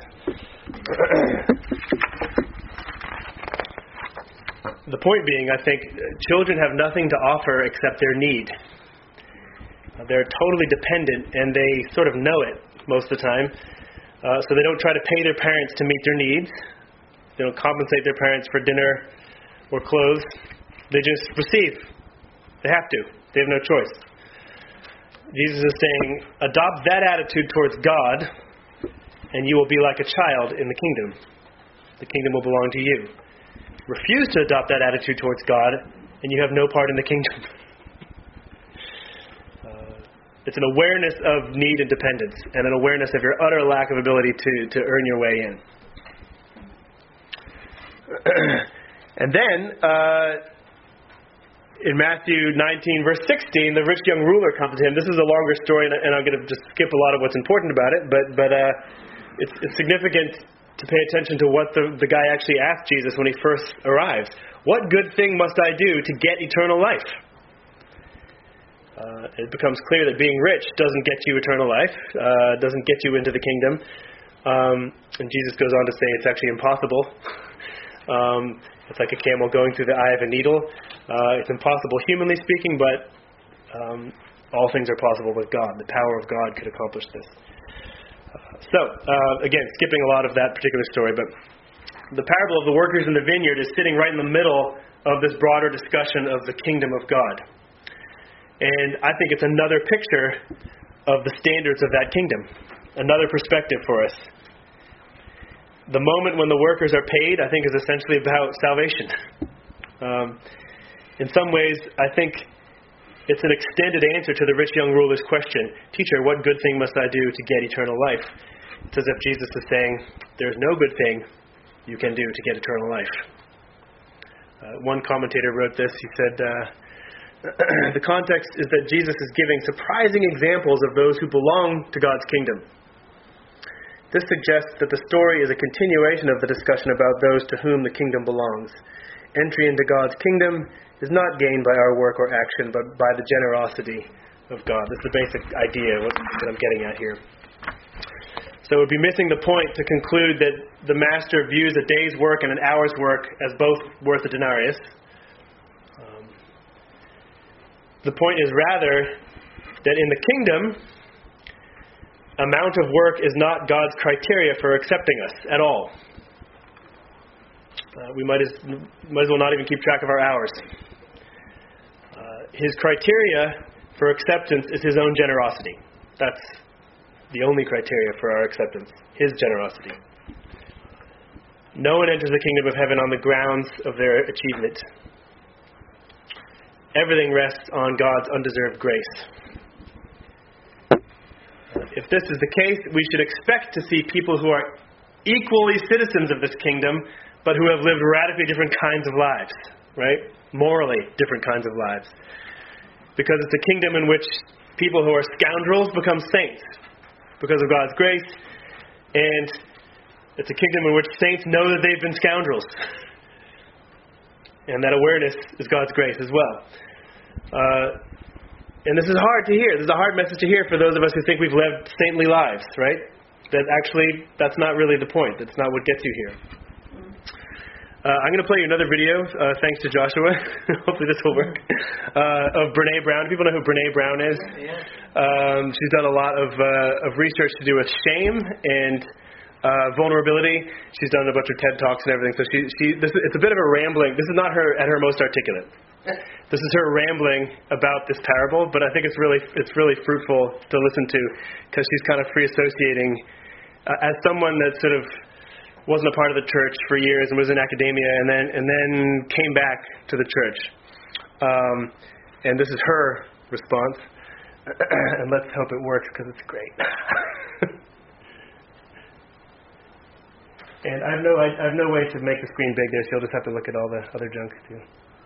The point being, I think, children have nothing to offer except their need. They're totally dependent, and they sort of know it most of the time. So they don't try to pay their parents to meet their needs. They don't compensate their parents for dinner or clothes. They just receive. They have to. They have no choice. Jesus is saying, adopt that attitude towards God, and you will be like a child in the kingdom. The kingdom will belong to you. Refuse to adopt that attitude towards God, and you have no part in the kingdom. It's an awareness of need and dependence, and an awareness of your utter lack of ability to earn your way in. And then, in Matthew 19, verse 16, the rich young ruler comes to him. This is a longer story, and I'm going to just skip a lot of what's important about it, but it's significant to pay attention to what the guy actually asked Jesus when he first arrives. What good thing must I do to get eternal life? It becomes clear that being rich doesn't get you eternal life, doesn't get you into the kingdom. And Jesus goes on to say it's actually impossible. It's like a camel going through the eye of a needle. It's impossible humanly speaking, but all things are possible with God. The power of God could accomplish this. Again, skipping a lot of that particular story, but the parable of the workers in the vineyard is sitting right in the middle of this broader discussion of the kingdom of God. And I think it's another picture of the standards of that kingdom, another perspective for us. The moment when the workers are paid, I think, is essentially about salvation. In some ways, I think it's an extended answer to the rich young ruler's question, "Teacher, what good thing must I do to get eternal life?" It's as if Jesus is saying, there's no good thing you can do to get eternal life. One commentator wrote this. He said, the context is that Jesus is giving surprising examples of those who belong to God's kingdom. This suggests that the story is a continuation of the discussion about those to whom the kingdom belongs. Entry into God's kingdom is not gained by our work or action, but by the generosity of God. That's the basic idea that I'm getting at here. So it would be missing the point to conclude that the master views a day's work and an hour's work as both worth a denarius. The point is rather that in the kingdom, amount of work is not God's criteria for accepting us at all. We might as well not even keep track of our hours. His criteria for acceptance is His own generosity. That's the only criteria for our acceptance, His generosity. No one enters the kingdom of heaven on the grounds of their achievement. Everything rests on God's undeserved grace. If this is the case, we should expect to see people who are equally citizens of this kingdom, but who have lived radically different kinds of lives, right? Morally different kinds of lives. Because it's a kingdom in which people who are scoundrels become saints because of God's grace, and it's a kingdom in which saints know that they've been scoundrels. And that awareness is God's grace as well. And this is hard to hear. This is a hard message to hear for those of us who think we've lived saintly lives, right? That actually, that's not really the point. That's not what gets you here. I'm going to play you another video, thanks to Joshua. Hopefully this will work. Of Brene Brown. People know who Brene Brown is? She's done a lot of research to do with shame and vulnerability. She's done a bunch of TED Talks and everything. So it's a bit of a rambling. This is not her at her most articulate. This is her rambling about this parable, but I think it's really fruitful to listen to because she's kind of free associating as someone that sort of wasn't a part of the church for years and was in academia and then came back to the church. And this is her response. And let's hope it works because it's great. And I have no way to make the screen big there, so you'll just have to look at all the other junk too.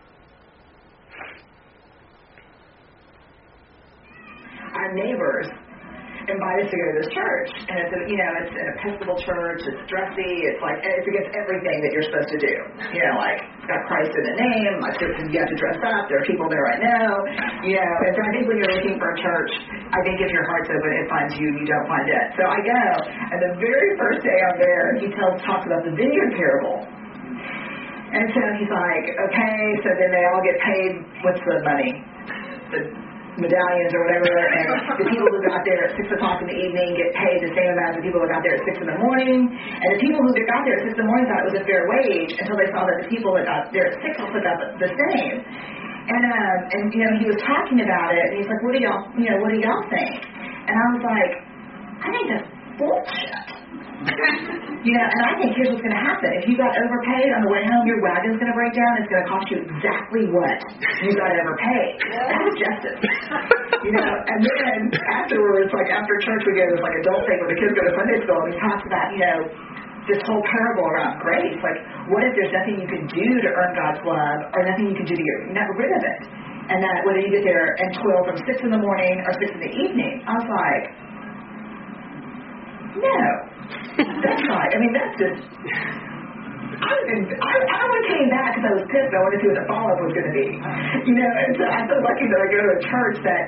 Our neighbors invite us to go to this church, and it's an Episcopal church. It's dressy. It's against everything that you're supposed to do. Like it's got Christ in the name. Like you have to dress up. There are people there right now. And so I think when you're looking for a church, I think if your heart's open, it finds you, and you don't find it. So I go, and the very first day I'm there, he talks about the vineyard parable. And so he's like, okay, so then they all get paid. What's the money? The medallions or whatever, and the people who got there at 6 o'clock in the evening get paid the same amount as the people who got there at 6 in the morning, and the people who got there at 6 in the morning thought it was a fair wage until they saw that the people that got there at 6 also got the same. And he was talking about it, and he's like, what do y'all think? And I was like, I think that's bullshit. And I think here's what's going to happen. If you got overpaid on the way home, your wagon's going to break down. It's going to cost you exactly what you got overpaid. That's justice. And then afterwards, like after church, we go to this adult thing where the kids go to Sunday school, and he talks about, this whole parable around grace. Like, what if there's nothing you can do to earn God's love, or nothing you can do to get rid of it? And that whether you get there and toil from 6 in the morning or 6 in the evening, I was like, no. That's right. I mean, that's just I came back because I was pissed. I wanted to see what the follow-up was going to be. You know, and so I'm so lucky that I go to a church that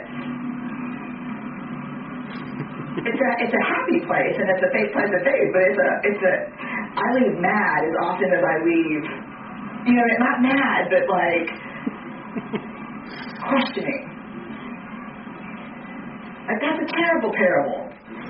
it's a happy place and it's a fake place of faith, but I leave mad as often as I leave. You know, not mad, but like questioning. Like, that's a terrible parable.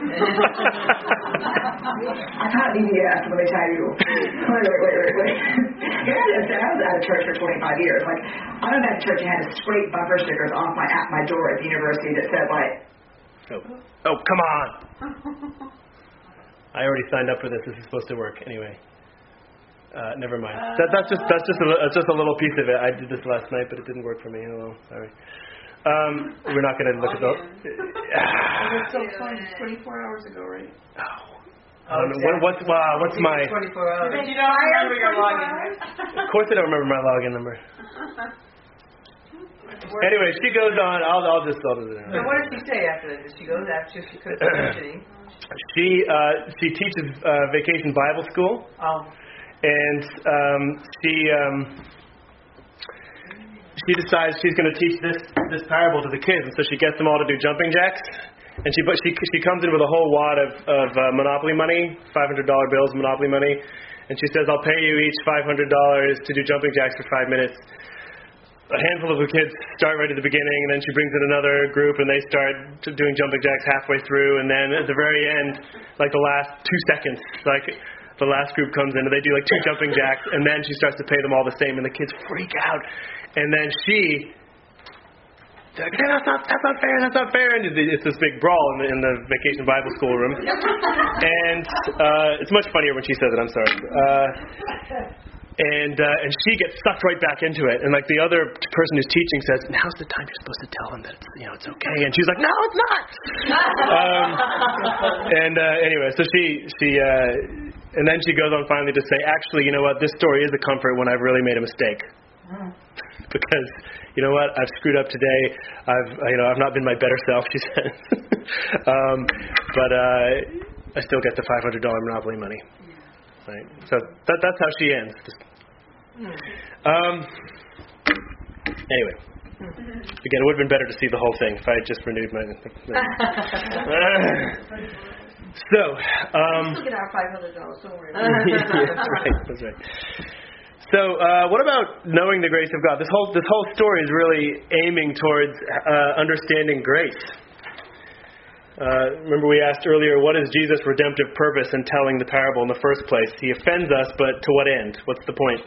I taught DBS, let me tell you. Wait. I was out of church for 25 years. Like, I went back to church and had to scrape bumper stickers off my door at the university that said, like, Oh, come on. I already signed up for this. This is supposed to work anyway. Never mind. That's just a little piece of it. I did this last night, but it didn't work for me. Oh, well, sorry. We're not going to look at those. It was so fun 24 hours ago, right? What's my... 24 hours. Did you not remember your login? Of course I don't remember my login number. Anyway, she goes on. I'll just do it. So what did she say after that? She goes after she couldn't finish. She teaches Vacation Bible School. Oh. And she decides she's going to teach this parable to the kids, and so she gets them all to do jumping jacks. And she comes in with a whole wad of Monopoly money, $500 bills, Monopoly money, and she says, "I'll pay you each $500 to do jumping jacks for 5 minutes." A handful of the kids start right at the beginning, and then she brings in another group, and they start doing jumping jacks halfway through, and then at the very end, like the last 2 seconds, like the last group comes in, and they do like 2 jumping jacks, and then she starts to pay them all the same, and the kids freak out. And then she's like, "Hey, that's not fair, and it's this big brawl in the Vacation Bible School room. And it's much funnier when she says it, I'm sorry. And she gets sucked right back into it, and like the other person who's teaching says, "Now's the time you're supposed to tell them that it's okay," and she's like, "No, it's not." Anyway, so she and then she goes on finally to say, "Actually, you know what? This story is a comfort when I've really made a mistake, because you know what? I've screwed up today. I've not been my better self," she says, but I still get the $500 Monopoly money. Right. So that's how she ends. Anyway, again, it would have been better to see the whole thing if I had just renewed my. So. Let's get our $500. Don't worry. That's right. So, what about knowing the grace of God? This whole story is really aiming towards understanding grace. Remember we asked earlier, what is Jesus' redemptive purpose in telling the parable in the first place? He offends us, but to what end? What's the point?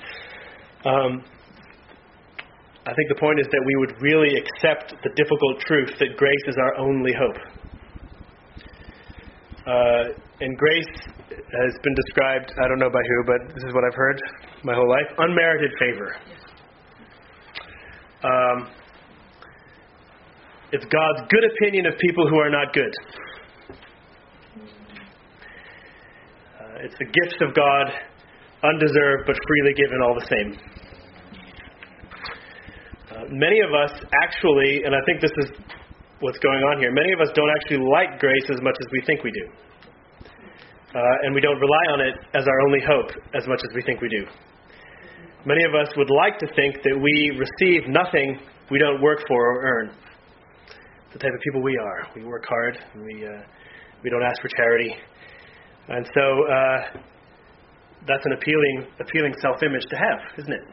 I think the point is that we would really accept the difficult truth that grace is our only hope. And grace has been described, I don't know by who, but this is what I've heard my whole life, unmerited favor. It's God's good opinion of people who are not good. It's the gifts of God, undeserved but freely given all the same. Many of us actually, and I think this is what's going on here, many of us don't actually like grace as much as we think we do. And we don't rely on it as our only hope as much as we think we do. Many of us would like to think that we receive nothing we don't work for or earn. The type of people we are. We work hard, and we don't ask for charity. And so that's an appealing self-image to have, isn't it?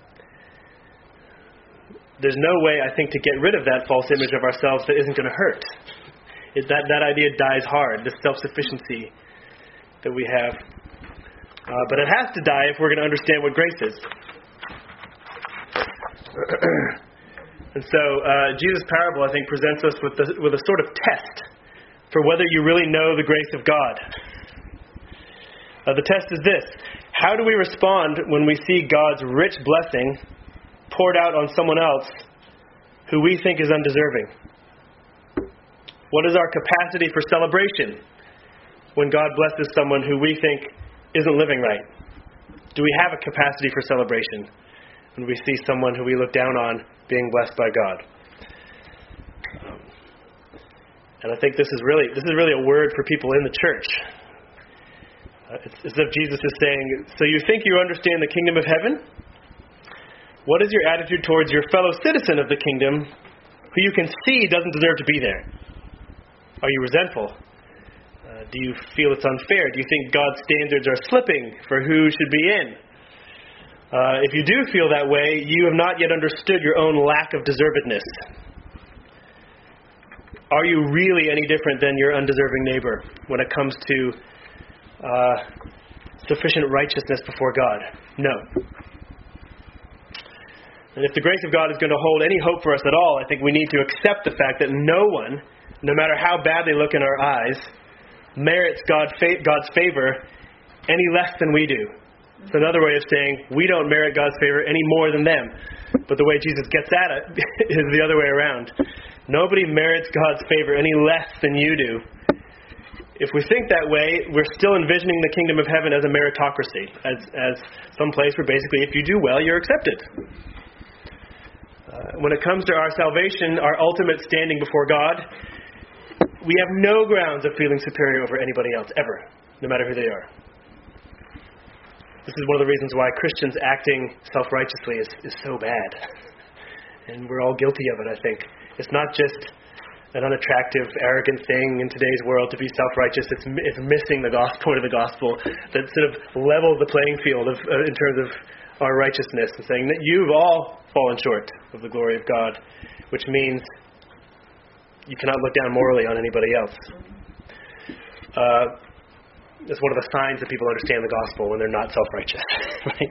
There's no way, I think, to get rid of that false image of ourselves that isn't going to hurt. That idea dies hard, this self-sufficiency that we have. But it has to die if we're going to understand what grace is. And so Jesus' parable, I think, presents us with a sort of test for whether you really know the grace of God. The test is this: how do we respond when we see God's rich blessing poured out on someone else who we think is undeserving? What is our capacity for celebration when God blesses someone who we think isn't living right? Do we have a capacity for celebration when we see someone who we look down on being blessed by God? And I think this is really a word for people in the church. It's as if Jesus is saying, so you think you understand the kingdom of heaven? What is your attitude towards your fellow citizen of the kingdom who you can see doesn't deserve to be there? Are you resentful? Do you feel it's unfair? Do you think God's standards are slipping for who should be in? If you do feel that way, you have not yet understood your own lack of deservedness. Are you really any different than your undeserving neighbor when it comes to sufficient righteousness before God? No. And if the grace of God is going to hold any hope for us at all, I think we need to accept the fact that no one, no matter how bad they look in our eyes, merits God's favor any less than we do. It's another way of saying we don't merit God's favor any more than them. But the way Jesus gets at it is the other way around. Nobody merits God's favor any less than you do. If we think that way, we're still envisioning the kingdom of heaven as a meritocracy, as some place where basically if you do well, you're accepted. When it comes to our salvation, our ultimate standing before God, we have no grounds of feeling superior over anybody else, ever, no matter who they are. This is one of the reasons why Christians acting self-righteously is so bad. And we're all guilty of it, I think. It's not just an unattractive, arrogant thing in today's world to be self-righteous. It's missing the point of the gospel that sort of levels the playing field in terms of our righteousness and saying that you've all fallen short of the glory of God, which means you cannot look down morally on anybody else. It's one of the signs that people understand the gospel when they're not self-righteous. Right?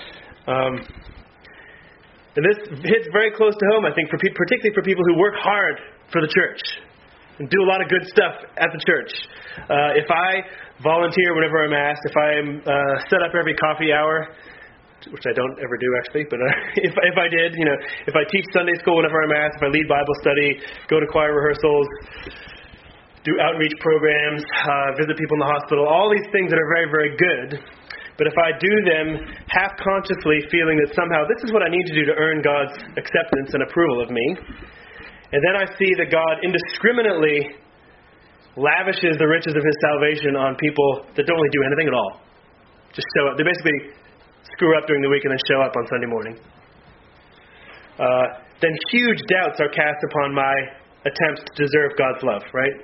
And this hits very close to home, I think, particularly for people who work hard for the church and do a lot of good stuff at the church. If I volunteer whenever I'm asked, if I'm set up every coffee hour, which I don't ever do actually, but if I did, if I teach Sunday school whenever I'm asked, if I lead Bible study, go to choir rehearsals, do outreach programs, visit people in the hospital, all these things that are very, very good. But if I do them half-consciously feeling that somehow this is what I need to do to earn God's acceptance and approval of me, and then I see that God indiscriminately lavishes the riches of His salvation on people that don't really do anything at all, just show up. They basically screw up during the week and then show up on Sunday morning. Then huge doubts are cast upon my attempts to deserve God's love, right?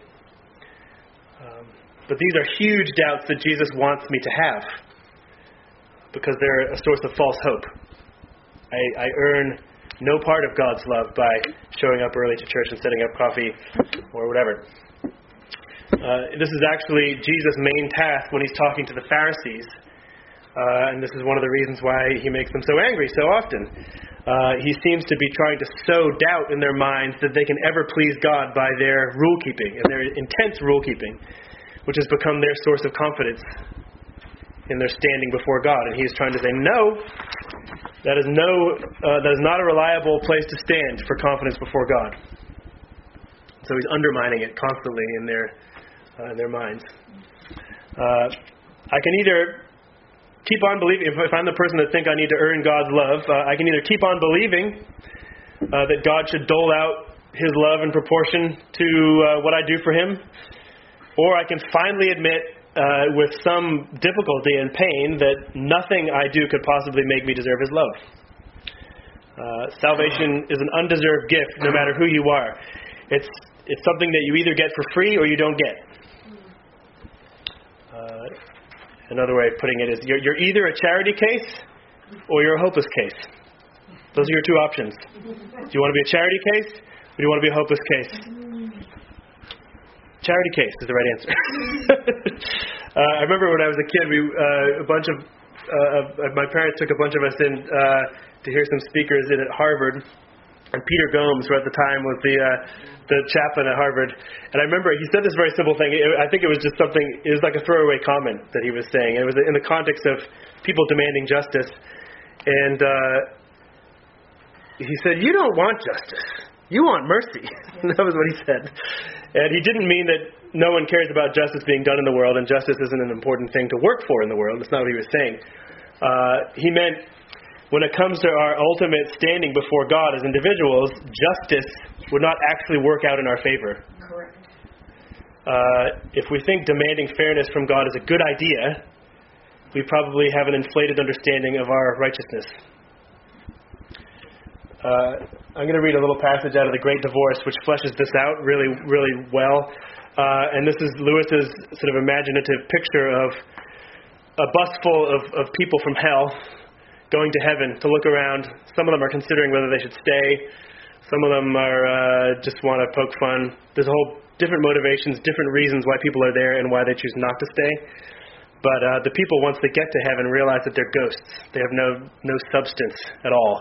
But these are huge doubts that Jesus wants me to have because they're a source of false hope. I earn no part of God's love by showing up early to church and setting up coffee or whatever. This is actually Jesus' main task when He's talking to the Pharisees. And this is one of the reasons why He makes them so angry so often. He seems to be trying to sow doubt in their minds that they can ever please God by their rule-keeping and their intense rule-keeping, which has become their source of confidence in their standing before God. And He's trying to say, no, that is not a reliable place to stand for confidence before God. So He's undermining it constantly in their minds. I can either keep on believing, if I'm the person that think I need to earn God's love, I can either keep on believing that God should dole out His love in proportion to what I do for Him, or I can finally admit with some difficulty and pain that nothing I do could possibly make me deserve His love. Salvation is an undeserved gift no matter who you are. It's something that you either get for free or you don't get. Another way of putting it is you're either a charity case or you're a hopeless case. Those are your two options. Do you want to be a charity case or do you want to be a hopeless case? Charity case is the right answer. I remember when I was a kid, my parents took a bunch of us in to hear some speakers in at Harvard. And Peter Gomes, who at the time was the chaplain at Harvard, and I remember he said this very simple thing. I think it was just something. It was like a throwaway comment that he was saying. It was in the context of people demanding justice, and he said, "You don't want justice. You want mercy." That was what he said, and he didn't mean that no one cares about justice being done in the world, and justice isn't an important thing to work for in the world. That's not what he was saying. He meant, when it comes to our ultimate standing before God as individuals, justice would not actually work out in our favor. Correct. If we think demanding fairness from God is a good idea, we probably have an inflated understanding of our righteousness. I'm going to read a little passage out of The Great Divorce, which fleshes this out really, really well. And this is Lewis's sort of imaginative picture of a bus full of people from hell going to heaven to look around. Some of them are considering whether they should stay. Some of them are just want to poke fun. There's a whole different motivations, different reasons why people are there and why they choose not to stay. But the people, once they get to heaven, realize that they're ghosts. They have no substance at all.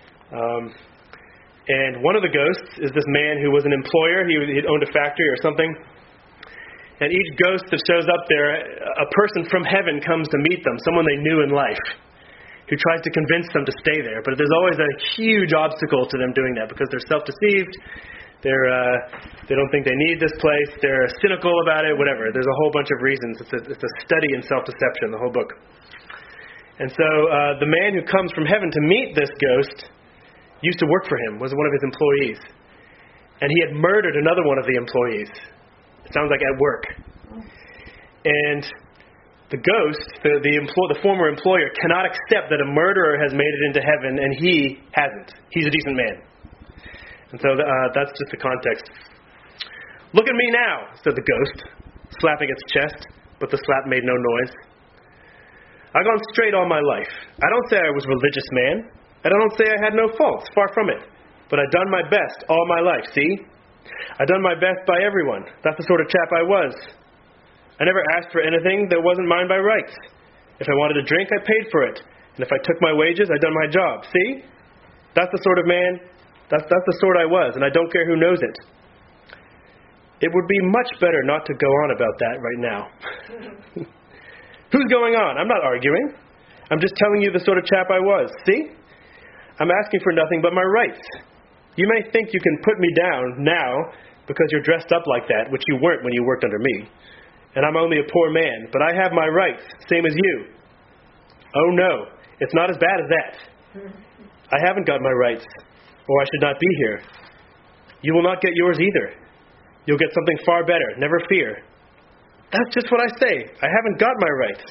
And one of the ghosts is this man who was an employer. He owned a factory or something. And each ghost that shows up there, a person from heaven comes to meet them, someone they knew in life, who tries to convince them to stay there. But there's always a huge obstacle to them doing that because they're self-deceived. They don't think they need this place. They're cynical about it, whatever. There's a whole bunch of reasons. It's a study in self-deception, the whole book. And so the man who comes from heaven to meet this ghost used to work for him, was one of his employees. And he had murdered another one of the employees. It sounds like at work. And the ghost, the former employer, cannot accept that a murderer has made it into heaven and he hasn't. He's a decent man. And so that's just the context. "Look at me now," said the ghost, slapping its chest, but the slap made no noise. "I've gone straight all my life. I don't say I was a religious man, and I don't say I had no faults, far from it. But I've done my best all my life, see? I've done my best by everyone. That's the sort of chap I was. I never asked for anything that wasn't mine by rights. If I wanted a drink, I paid for it. And if I took my wages, I'd done my job. See? That's the sort of man, that's the sort I was, and I don't care who knows it. It would be much better not to go on about that right now." "Who's going on? I'm not arguing. I'm just telling you the sort of chap I was. See? I'm asking for nothing but my rights. You may think you can put me down now because you're dressed up like that, which you weren't when you worked under me. And I'm only a poor man, but I have my rights, same as you. Oh no, it's not as bad as that. I haven't got my rights, or I should not be here. You will not get yours either. You'll get something far better, never fear. That's just what I say. I haven't got my rights.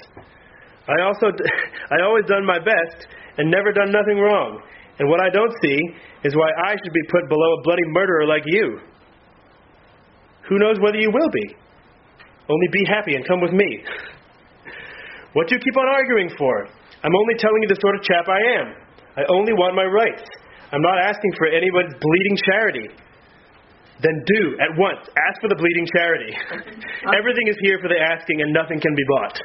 I always done my best and never done nothing wrong. And what I don't see is why I should be put below a bloody murderer like you. Who knows whether you will be? Only be happy and come with me. What do you keep on arguing for? I'm only telling you the sort of chap I am. I only want my rights. I'm not asking for anybody's bleeding charity. Then do, at once, ask for the bleeding charity. Everything is here for the asking and nothing can be bought."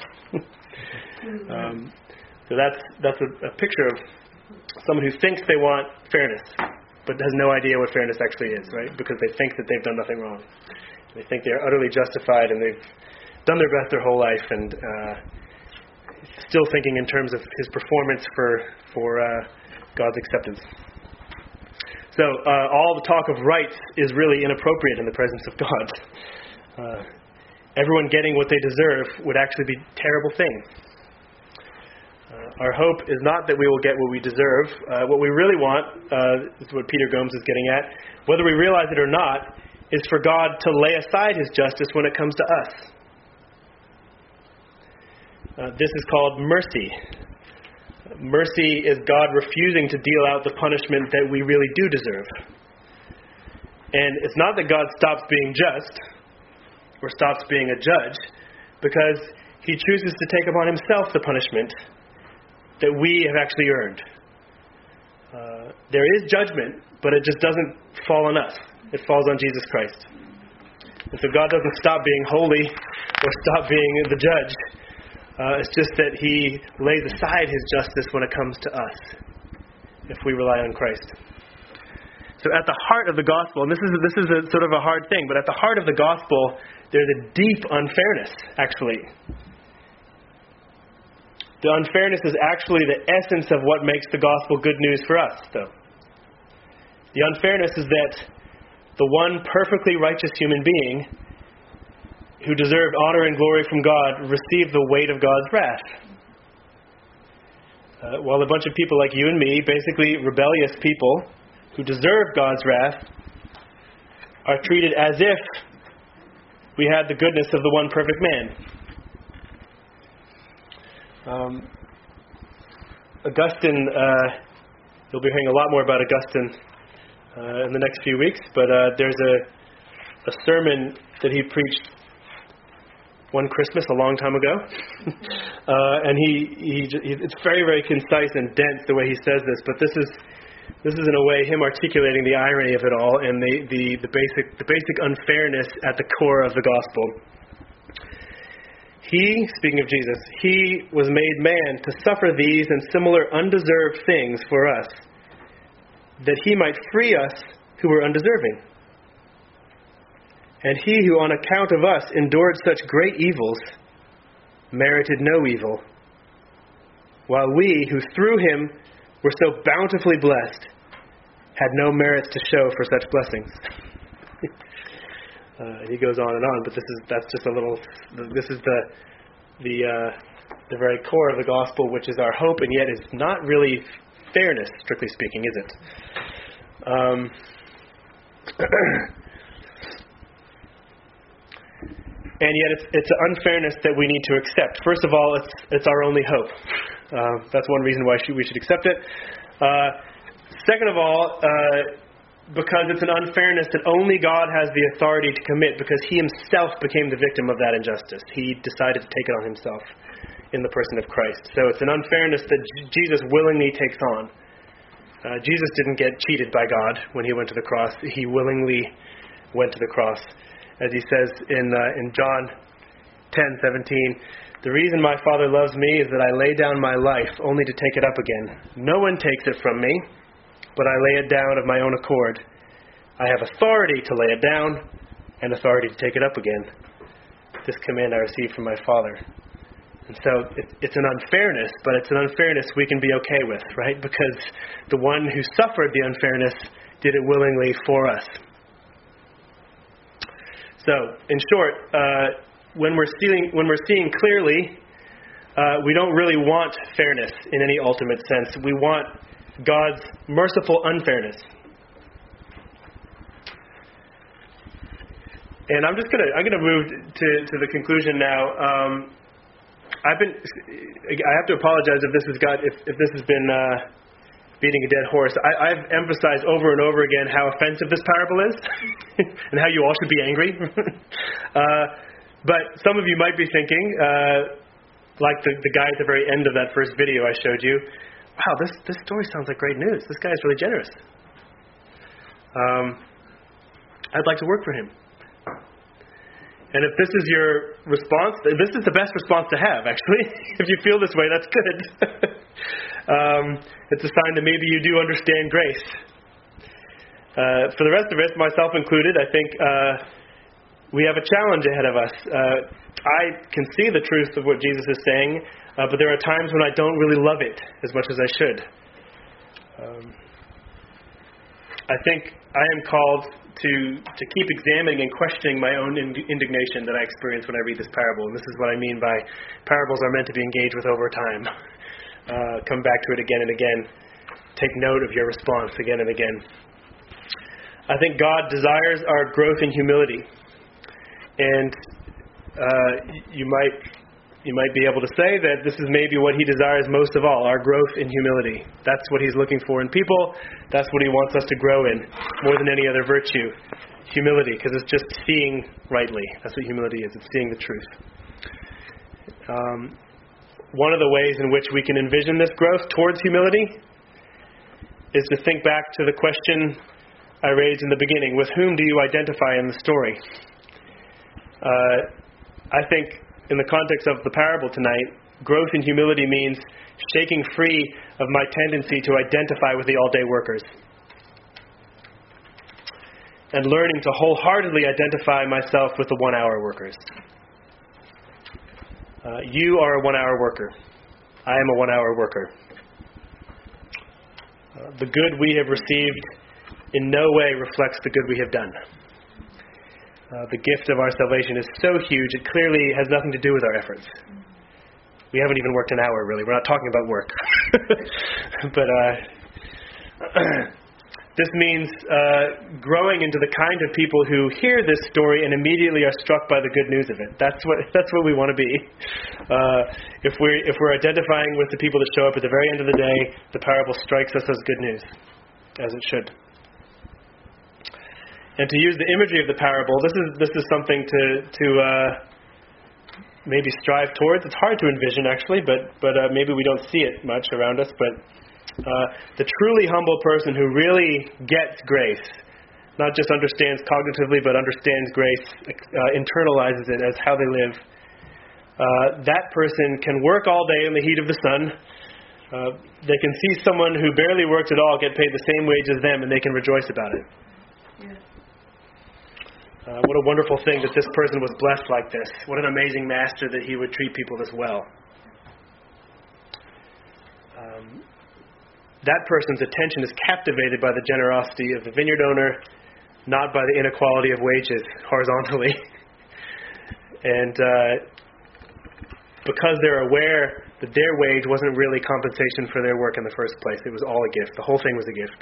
So that's a picture of someone who thinks they want fairness, but has no idea what fairness actually is, right? Because they think that they've done nothing wrong. They think they're utterly justified and they've done their best their whole life, and still thinking in terms of his performance for God's acceptance. So all the talk of rights is really inappropriate in the presence of God. Everyone getting what they deserve would actually be a terrible thing. Our hope is not that we will get what we deserve. What we really want, is what Peter Gomes is getting at, whether we realize it or not, is for God to lay aside his justice when it comes to us. This is called mercy. Mercy is God refusing to deal out the punishment that we really do deserve. And it's not that God stops being just or stops being a judge, because he chooses to take upon himself the punishment that we have actually earned. There is judgment, but it just doesn't fall on us. It falls on Jesus Christ. And so God doesn't stop being holy or stop being the judge. It's just that he lays aside his justice when it comes to us, if we rely on Christ. So at the heart of the gospel, and this is a sort of a hard thing, but at the heart of the gospel, there's a deep unfairness, actually. The unfairness is actually the essence of what makes the gospel good news for us, though. The unfairness is that the one perfectly righteous human being who deserved honor and glory from God received the weight of God's wrath. While a bunch of people like you and me, basically rebellious people who deserve God's wrath, are treated as if we had the goodness of the one perfect man. Augustine, you'll be hearing a lot more about Augustine in the next few weeks, but there's a sermon that he preached one Christmas a long time ago, and it's very, very concise and dense the way he says this, but this is in a way him articulating the irony of it all and the basic unfairness at the core of the gospel. He, speaking of Jesus, he was made man to suffer these and similar undeserved things for us, that he might free us who were undeserving. And he who on account of us endured such great evils merited no evil, while we who through him were so bountifully blessed had no merits to show for such blessings. He goes on and on, but that's just a little. This is the very core of the gospel, which is our hope, and yet is not really fairness, strictly speaking, is it? And yet it's an unfairness that we need to accept. First of all, it's our only hope. That's one reason why we should accept it. Second of all, because it's an unfairness that only God has the authority to commit, because he himself became the victim of that injustice. He decided to take it on himself in the person of Christ. So it's an unfairness that Jesus willingly takes on. Jesus didn't get cheated by God when he went to the cross. He willingly went to the cross. As he says in John 10:17, "The reason my Father loves me is that I lay down my life only to take it up again. No one takes it from me, but I lay it down of my own accord. I have authority to lay it down and authority to take it up again. This command I received from my Father." And so it's an unfairness, but it's an unfairness we can be okay with, right? Because the one who suffered the unfairness did it willingly for us. So, in short, when we're seeing clearly, we don't really want fairness in any ultimate sense. We want God's merciful unfairness. And I'm gonna move to the conclusion now. I have to apologize if this has been beating a dead horse. I've emphasized over and over again how offensive this parable is, and how you all should be angry. But some of you might be thinking, like the guy at the very end of that first video I showed you, wow, this story sounds like great news. This guy's really generous. I'd like to work for him. And if this is your response, this is the best response to have, actually. If you feel this way, that's good. It's a sign that maybe you do understand grace. For the rest of us, myself included, I think we have a challenge ahead of us. I can see the truth of what Jesus is saying, but there are times when I don't really love it as much as I should. I think I am called to keep examining and questioning my own indignation that I experience when I read this parable. And this is what I mean by parables are meant to be engaged with over time. Come back to it again and again. Take note of your response again and again. I think God desires our growth in humility. And you might be able to say that this is maybe what he desires most of all, our growth in humility. That's what he's looking for in people. That's what he wants us to grow in more than any other virtue. Humility, because it's just seeing rightly. That's what humility is. It's seeing the truth. One of the ways in which we can envision this growth towards humility is to think back to the question I raised in the beginning. With whom do you identify in the story? I think in the context of the parable tonight, growth in humility means shaking free of my tendency to identify with the all-day workers and learning to wholeheartedly identify myself with the one-hour workers. You are a one-hour worker. I am a one-hour worker. The good we have received in no way reflects the good we have done. The gift of our salvation is so huge, it clearly has nothing to do with our efforts. We haven't even worked an hour, really. We're not talking about work. But This means growing into the kind of people who hear this story and immediately are struck by the good news of it. That's what we want to be. If we're identifying with the people that show up at the very end of the day, the parable strikes us as good news, as it should. And to use the imagery of the parable, this is something to maybe strive towards. It's hard to envision, actually, but maybe we don't see it much around us. But the truly humble person who really gets grace, not just understands cognitively, but understands grace, internalizes it as how they live, that person can work all day in the heat of the sun. They can see someone who barely works at all get paid the same wage as them, and they can rejoice about it. What a wonderful thing that this person was blessed like this. What an amazing master that he would treat people this well. That person's attention is captivated by the generosity of the vineyard owner, not by the inequality of wages horizontally. And because they're aware that their wage wasn't really compensation for their work in the first place. It was all a gift. The whole thing was a gift.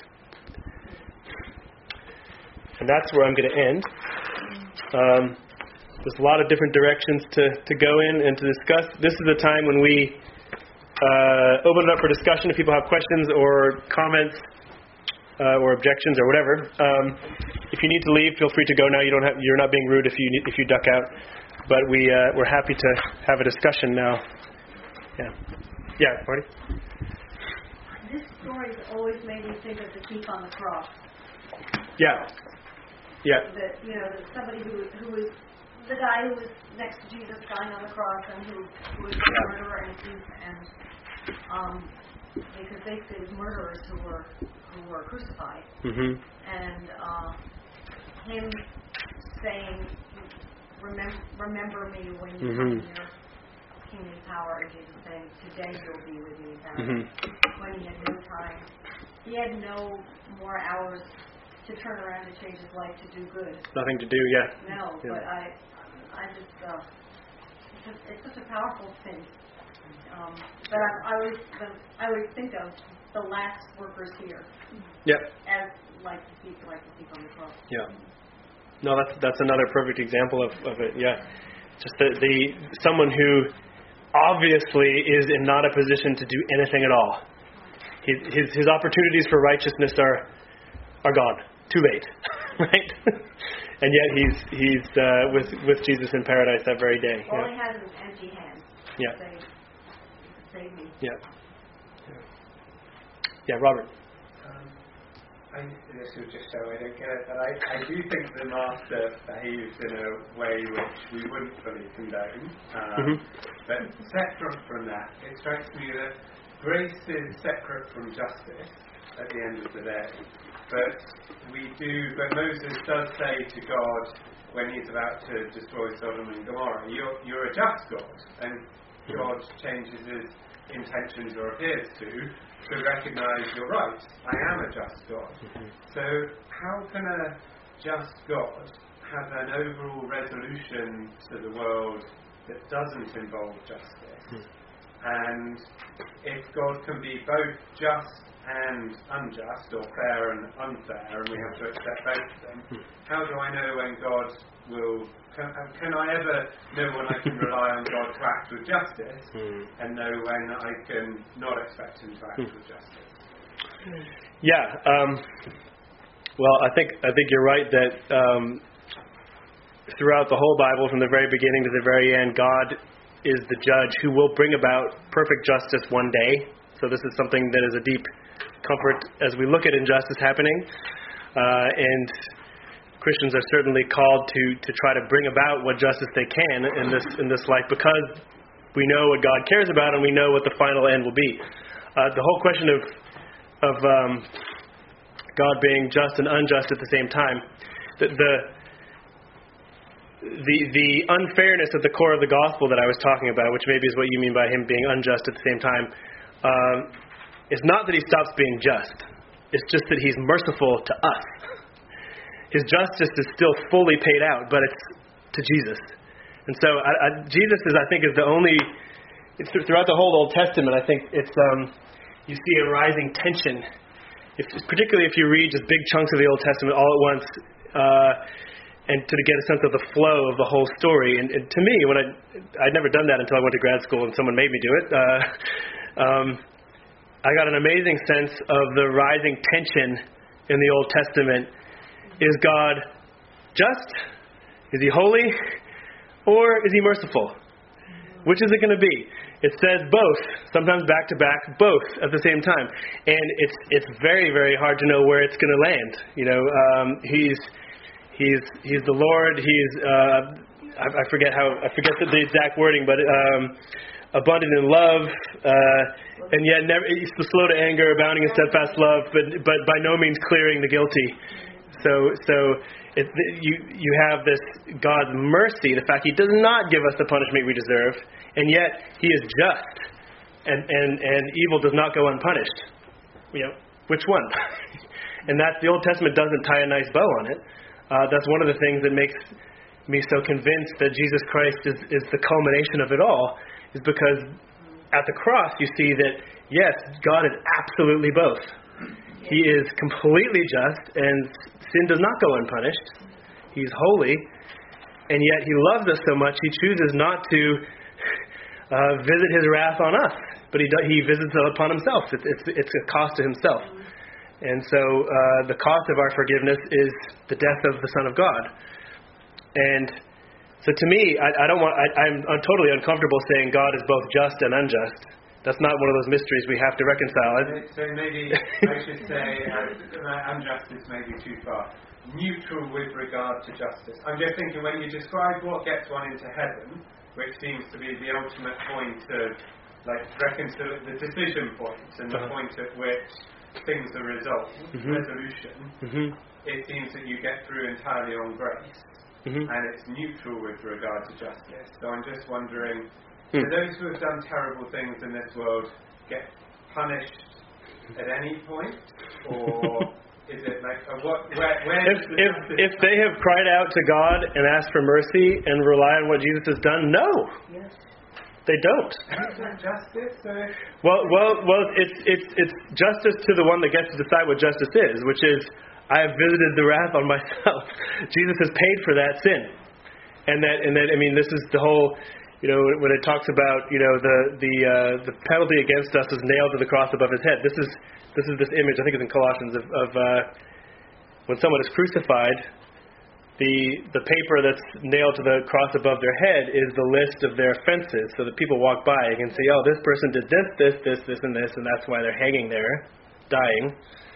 And that's where I'm going to end. There's a lot of different directions to go in and to discuss. This is the time when we open it up for discussion. If people have questions or comments or objections or whatever, if you need to leave, feel free to go now. You're not being rude if you duck out. But we're happy to have a discussion now. Yeah, Marty. This story has always made me think of the thief on the cross. Yeah. That somebody who was the guy who was next to Jesus dying on the cross and who was a murderer and thief, and because basically it was murderers who were crucified. Mm-hmm. And him saying, "Remember me when you come in your kingdom power," and Jesus saying, "Today you'll be with me." When he had no time, he had no more hours to turn around and change his life to do good. Nothing to do, yeah. No, yeah. But I just it's such a powerful thing. But I always think of the last workers here. Yeah. As like the thief on the cross. Yeah. No, that's another perfect example of it. Yeah. Just the someone who obviously is in not a position to do anything at all. His opportunities for righteousness are gone. Too late, right? And yet he's with Jesus in paradise that very day. All he has is empty hands. Yeah. Save me. Yeah. Yeah, Robert. This was just so I don't get it, but I do think the master behaves in a way which we wouldn't fully condone. But separate from that, it strikes me that grace is separate from justice at the end of the day. But Moses does say to God when he's about to destroy Sodom and Gomorrah, you're a just God, and God changes his intentions, or appears to recognize you're right, I am a just God. So how can a just God have an overall resolution to the world that doesn't involve justice? And if God can be both just and unjust, or fair and unfair, and we have to accept both of them, how do I know when God will... Can I ever know when I can rely on God to act with justice, and know when I can not expect him to act with justice? Yeah. Well, I think you're right that throughout the whole Bible, from the very beginning to the very end, God is the judge who will bring about perfect justice one day. So this is something that is a deep comfort as we look at injustice happening. And Christians are certainly called to try to bring about what justice they can in this life, because we know what God cares about and we know what the final end will be. The whole question of God being just and unjust at the same time, the unfairness at the core of the gospel that I was talking about, which maybe is what you mean by him being unjust at the same time, it's not that he stops being just. It's just that he's merciful to us. His justice is still fully paid out, but it's to Jesus. And so Jesus is the only... throughout the whole Old Testament, I think it's you see a rising tension particularly if you read just big chunks of the Old Testament all at once, and to get a sense of the flow of the whole story. And to me, when I'd never done that until I went to grad school and someone made me do it, I got an amazing sense of the rising tension in the Old Testament. Is God just? Is he holy? Or is he merciful? Which is it going to be? It says both, sometimes back to back, both at the same time. And it's very, very hard to know where it's going to land. You know, he's the Lord. He's I forget the exact wording, but abundant in love, and yet he's slow to anger, abounding in steadfast love, but by no means clearing the guilty. So you have this God's mercy, the fact he does not give us the punishment we deserve, and yet he is just, and evil does not go unpunished. You know, which one? And that's the Old Testament doesn't tie a nice bow on it. That's one of the things that makes me so convinced that Jesus Christ is the culmination of it all, is because at the cross you see that, yes, God is absolutely both. He is completely just, and sin does not go unpunished. He's holy, and yet he loves us so much, he chooses not to visit his wrath on us, but he visits it upon himself. It's a cost to himself. And so the cost of our forgiveness is the death of the Son of God. And so to me, I'm totally uncomfortable saying God is both just and unjust. That's not one of those mysteries we have to reconcile. So maybe I should say unjustice may be too far. Neutral with regard to justice. I'm just thinking when you describe what gets one into heaven, which seems to be the ultimate point of the decision point and the point at which things are resolved, resolution, it seems that you get through entirely on grace. And it's neutral with regard to justice. So I'm just wondering, do those who have done terrible things in this world get punished at any point? Or is it if they have cried out to God and asked for mercy and rely on what Jesus has done, no. Yes. They don't. Justice? Well, it's justice to the one that gets to decide what justice is, which is, I have visited the wrath on myself. Jesus has paid for that sin, and that I mean, this is the whole, you know, when it talks about, you know, the penalty against us is nailed to the cross above his head. This is this image, I think it's in Colossians, of when someone is crucified, the paper that's nailed to the cross above their head is the list of their offenses, so that people walk by and can see, oh, this person did this, and this, and that's why they're hanging there, dying.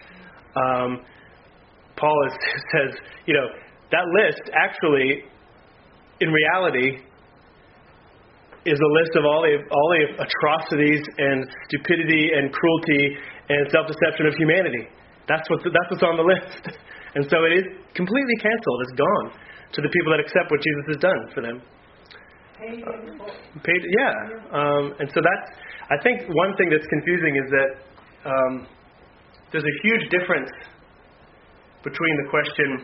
Paul says, you know, that list actually, in reality, is a list of all the atrocities and stupidity and cruelty and self-deception of humanity. That's what's on the list. And so it is completely canceled. It's gone to the people that accept what Jesus has done for them. Paid, yeah. And so that's, I think one thing that's confusing is that there's a huge difference between the question,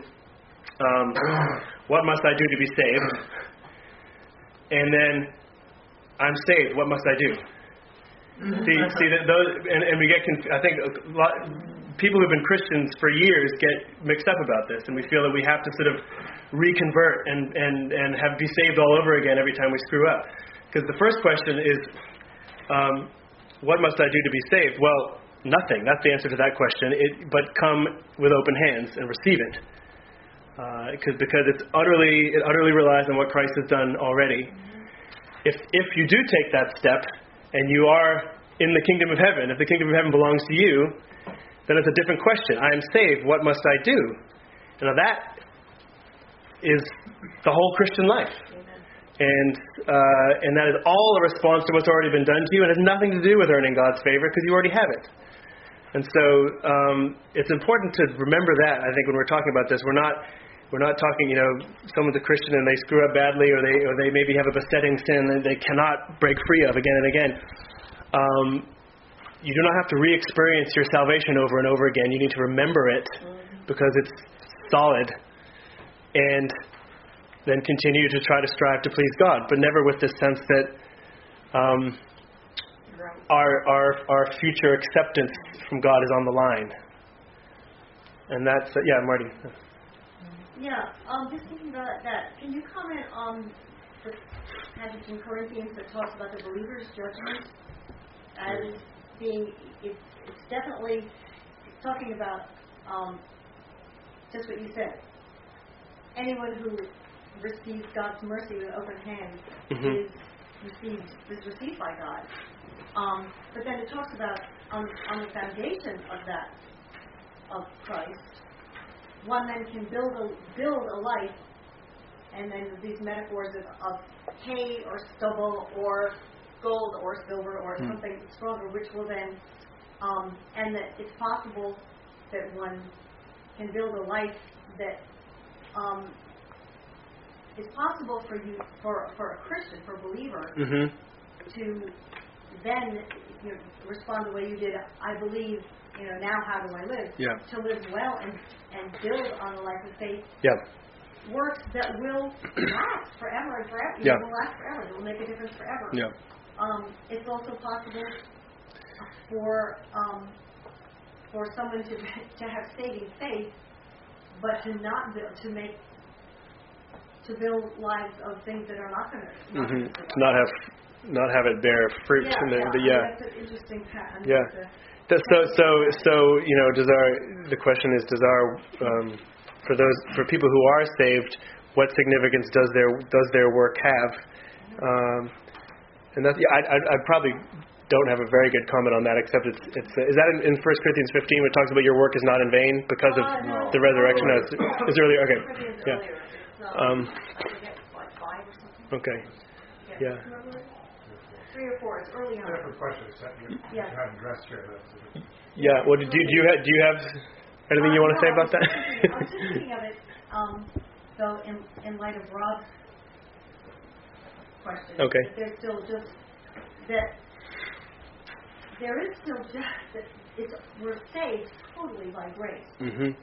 what must I do to be saved? And then, I'm saved, what must I do? See that those, and we get, I think people who've been Christians for years get mixed up about this, and we feel that we have to sort of reconvert and be saved all over again every time we screw up. Because the first question is, what must I do to be saved? Well, nothing. That's the answer to that question. But come with open hands and receive it, because it utterly relies on what Christ has done already. If you do take that step and you are in the kingdom of heaven, if the kingdom of heaven belongs to you, then it's a different question. I am saved. What must I do? And now that is the whole Christian life. And that is all a response to what's already been done to you, and has nothing to do with earning God's favor, because you already have it. And so it's important to remember that. I think when we're talking about this, we're not talking, you know, someone's a Christian and they screw up badly, or they maybe have a besetting sin that they cannot break free of again and again. You do not have to re-experience your salvation over and over again. You need to remember it because it's solid, and then continue to try to strive to please God, but never with this sense that our future acceptance from God is on the line. And that's Marty. Yeah, just thinking about that. Can you comment on the passage in Corinthians that talks about the believer's judgment as being? It's definitely talking about just what you said. Anyone who receives God's mercy with open hands is received by God. But then it talks about on the foundation of Christ, one then can build a life, and then these metaphors of hay or stubble or gold or silver or something stronger, which will then, and that it's possible that one can build a life that is possible for you, for a Christian, for a believer, to then respond the way you did. I believe, now how do I live? Yeah. To live well and build on a life of faith. Yeah. Works that will last forever and forever. Yeah. It will last forever. It will make a difference forever. Yeah. It's also possible for someone to have saving faith, but to not build, to build lives of things that are not going to not have it bear fruit. Yeah, that's an interesting pattern. Yeah. So the question is, does our for people who are saved, what significance does their work have? And that's I probably don't have a very good comment on that, except it's is that in 1 Corinthians 15 where it talks about your work is not in vain because of the resurrection? No, it's earlier. Okay. Yeah. Okay. Yeah. 3 or 4. It's early on. Different questions that you haven't addressed here. Yeah. Well, do you have anything you want to say about that? I was just thinking of it, though, in light of Rob's question. Okay. There's still just that. There is still just that we're saved totally by grace.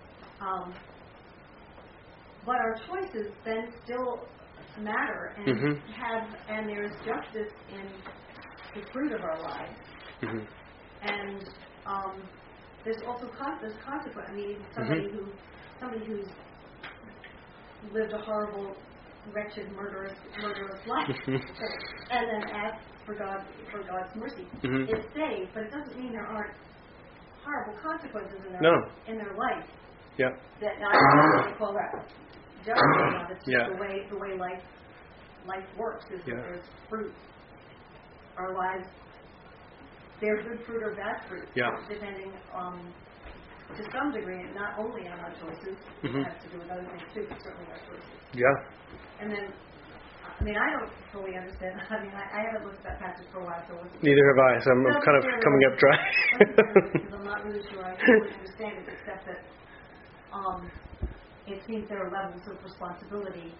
But our choices then still matter and there's justice in the fruit of our lives. And there's also consequence. I mean, somebody who's lived a horrible, wretched, murderous life, and then asks for God's mercy, is saved. But it doesn't mean there aren't horrible consequences in their life. Yeah. That I don't call that justice. It's just the way life works. Is that there's fruit. Our lives, they're good fruit or bad fruit, depending to some degree, not only on our choices, it has to do with other things too, but certainly our choices. Yeah. And then, I don't fully understand. I haven't looked at that passage for a while, so neither have I. So I'm kind of coming up dry. Because I'm not really sure I fully understand it, except that it seems there are levels of responsibility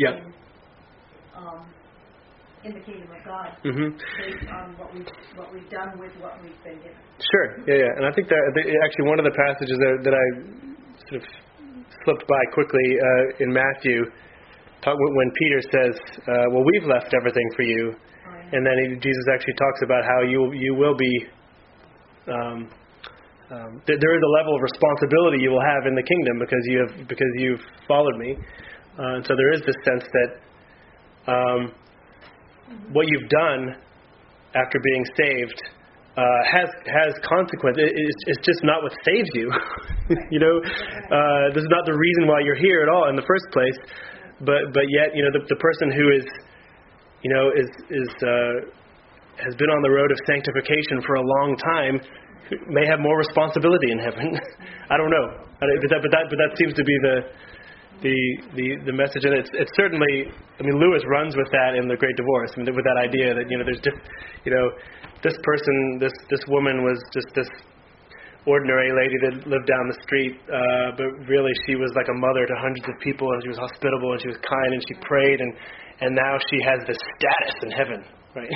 in the kingdom of God based on what we've done with what we've been given. Sure, yeah. And I think that actually one of the passages that I sort of slipped by quickly in Matthew, when Peter says, well, we've left everything for you, and then Jesus actually talks about how you will be, there is a level of responsibility you will have in the kingdom because you've followed me. So there is this sense that what you've done after being saved has consequence. It's just not what saves you. This is not the reason why you're here at all in the first place. But yet, the person who is has been on the road of sanctification for a long time may have more responsibility in heaven. I don't know, but that seems to be the message, and it's certainly. Lewis runs with that in The Great Divorce, with that idea that there's this person, this woman was just this ordinary lady that lived down the street, but really she was like a mother to hundreds of people, and she was hospitable, and she was kind, and she prayed, and now she has this status in heaven, right?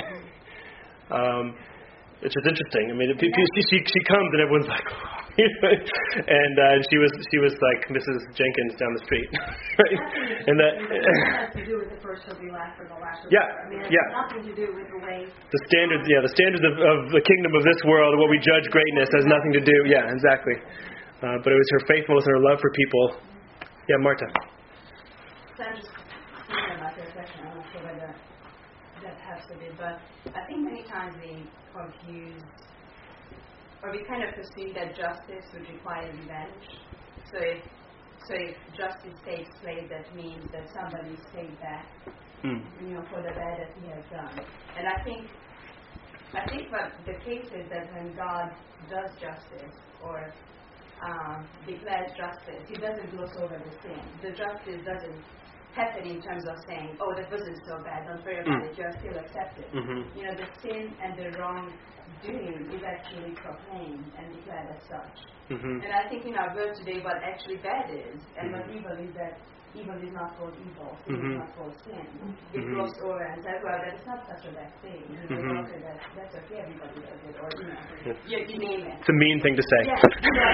It's just interesting. She comes and everyone's like, and she was like Mrs. Jenkins down the street, right? And that has to do with the first shall be last, and the last shall be first. It has nothing to do with the way the standards of the kingdom of this world, what we judge greatness, has nothing to do. Yeah, exactly. but it was her faithfulness and her love for people. Yeah, Marta. So I'm just thinking about your question. I'm not sure whether that helps with it, but I think many times we confuse, or we kind of assume that justice would require revenge. So if justice takes place, that means that somebody is paid back, for the bad that he has done. And I think what the case is that when God does justice or declares justice, he doesn't gloss over the sin. The justice doesn't happen in terms of saying, oh, that wasn't so bad, don't worry about it, you're still accepted. The sin and the wrongdoing is actually proclaimed and declared as such. And I think in our world today, what actually bad is, and what evil is, that evil is not called evil, sin is not called sin. It glossed over and said, well, that is not such a bad thing. Okay, that's okay, everybody does it, or, you name it. It's a mean thing to say. Yes,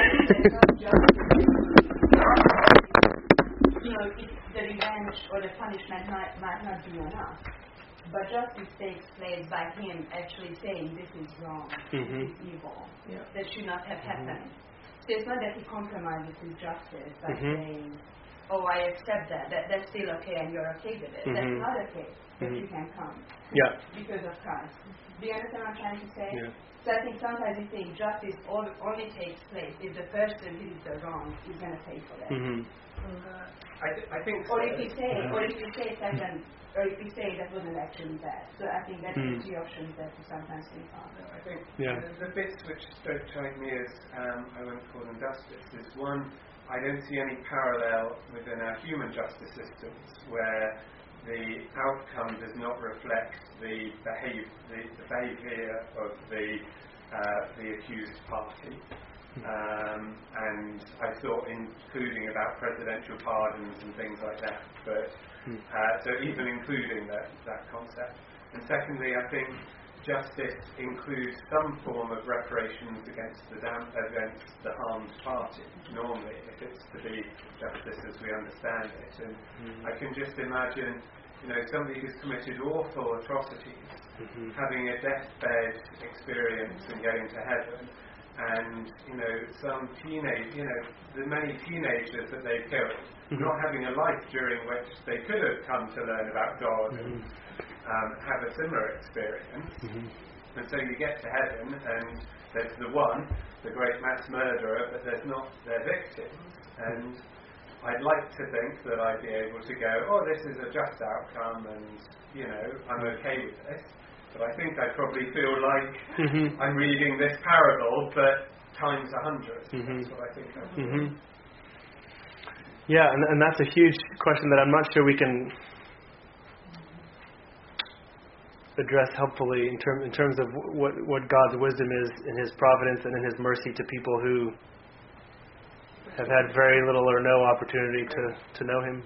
the revenge or the punishment might not be enough. But justice takes place by him actually saying this is wrong, this is evil, that should not have happened. So it's not that he compromises his justice by saying, oh, I accept that's still okay and you're okay with it. That's not okay, but you can come because of Christ. Do you understand what I'm trying to say? Yeah. So I think sometimes we think justice only takes place if the person who did the wrong is going to pay for that. I think so. Or if you say that wasn't actually bad. So I think that's the two options that we sometimes think of. I think the bits which don't strike me as, I won't call them justice, is one, I don't see any parallel within our human justice systems where the outcome does not reflect the behaviour of the accused party. And I thought including about presidential pardons and things like that, but so even including that concept. And secondly, I think justice includes some form of reparations against the harmed party, normally, if it's to be justice as we understand it. And I can just imagine, somebody who's committed awful atrocities, having a deathbed experience and getting to heaven, and some the many teenagers that they've killed, not having a life during which they could have come to learn about God and have a similar experience. And so you get to heaven, and there's the great mass murderer, but there's not their victims. And I'd like to think that I'd be able to go, oh, this is a just outcome, and I'm okay with this. But I think I probably feel like I'm reading this parable, but times 100. That's what I think I would do. Yeah, and that's a huge question that I'm not sure we can address helpfully in terms of what God's wisdom is in His providence and in His mercy to people who have had very little or no opportunity to know Him.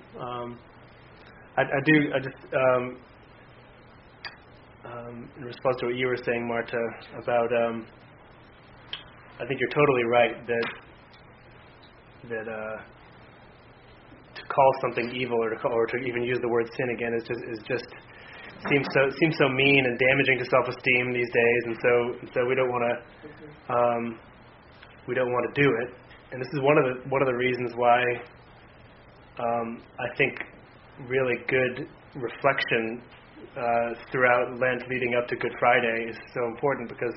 In response to what you were saying, Marta, about I think you're totally right that to call something evil or to even use the word sin again is just seems so mean and damaging to self-esteem these days, and so we don't want to do it. And this is one of the reasons why I think really good reflection throughout Lent leading up to Good Friday is so important, because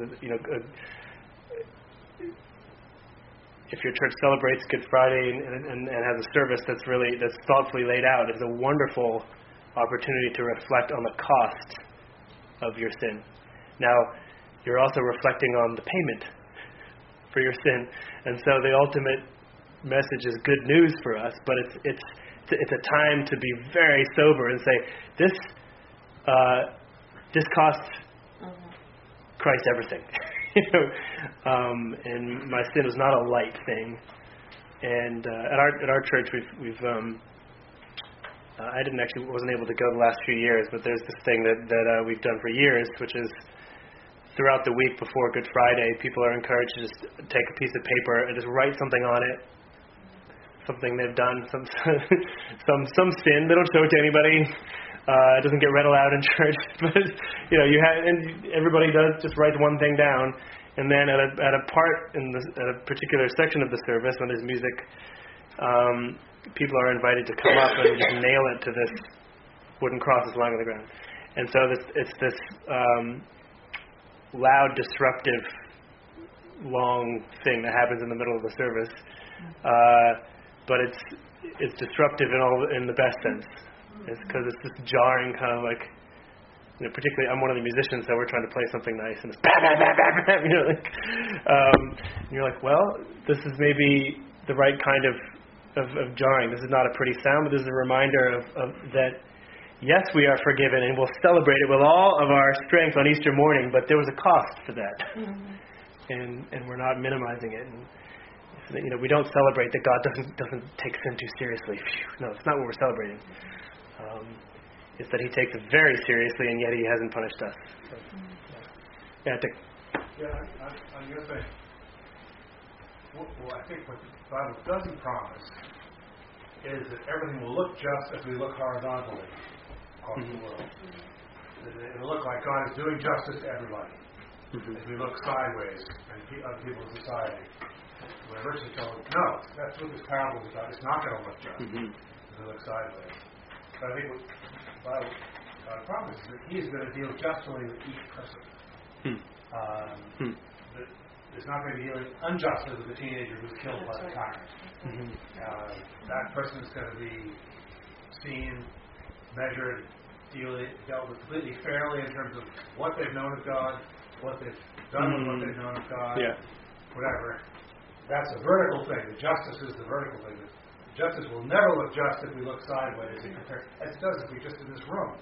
if your church celebrates Good Friday and has a service that's thoughtfully laid out, it's a wonderful opportunity to reflect on the cost of your sin. Now, you're also reflecting on the payment for your sin, and so the ultimate message is good news for us. But it's a time to be very sober and say this costs Christ everything. And my sin is not a light thing. And at our church, we've I wasn't able to go the last few years, but there's this thing that we've done for years, which is throughout the week before Good Friday, people are encouraged to just take a piece of paper and just write something on it, something they've done, some sin. They don't show it to anybody. It doesn't get read aloud in church, but and everybody does just write one thing down, and then at a part at a particular section of the service when there's music, people are invited to come up and just nail it to this wooden cross that's lying on the ground. And so it's this loud, disruptive, long thing that happens in the middle of the service, but it's disruptive in the best sense. It's because it's this jarring kind of like, particularly I'm one of the musicians, so we're trying to play something nice, and it's bam, bam, bam, bam, bam, and you're like, well, this is maybe the right kind of jarring. This is not a pretty sound, but this is a reminder of that. Yes, we are forgiven, and we'll celebrate it with all of our strength on Easter morning, but there was a cost for that, and we're not minimizing it. And we don't celebrate that God doesn't take sin too seriously. Phew, no, it's not what we're celebrating. It's that He takes it very seriously, and yet He hasn't punished us. So, Dick. I'm going to say, I think what the Bible doesn't promise is that everything will look just as we look horizontally across the world. It will look like God is doing justice to everybody as we look sideways and other people in society. Where Richard told, no, that's what this parable is about. It's not going to look just as we look sideways. But I think what the Bible promises is that He is going to deal justly with each person. That it's not going to be dealing unjustly with the teenager who's killed by the tyrant. That person is going to be seen, measured, dealt with completely fairly in terms of what they've known of God, what they've done with what they've known of God, whatever. That's a vertical thing. The justice is the vertical thing. Justice will never look just if we look sideways and compare, as it does if we just in this room.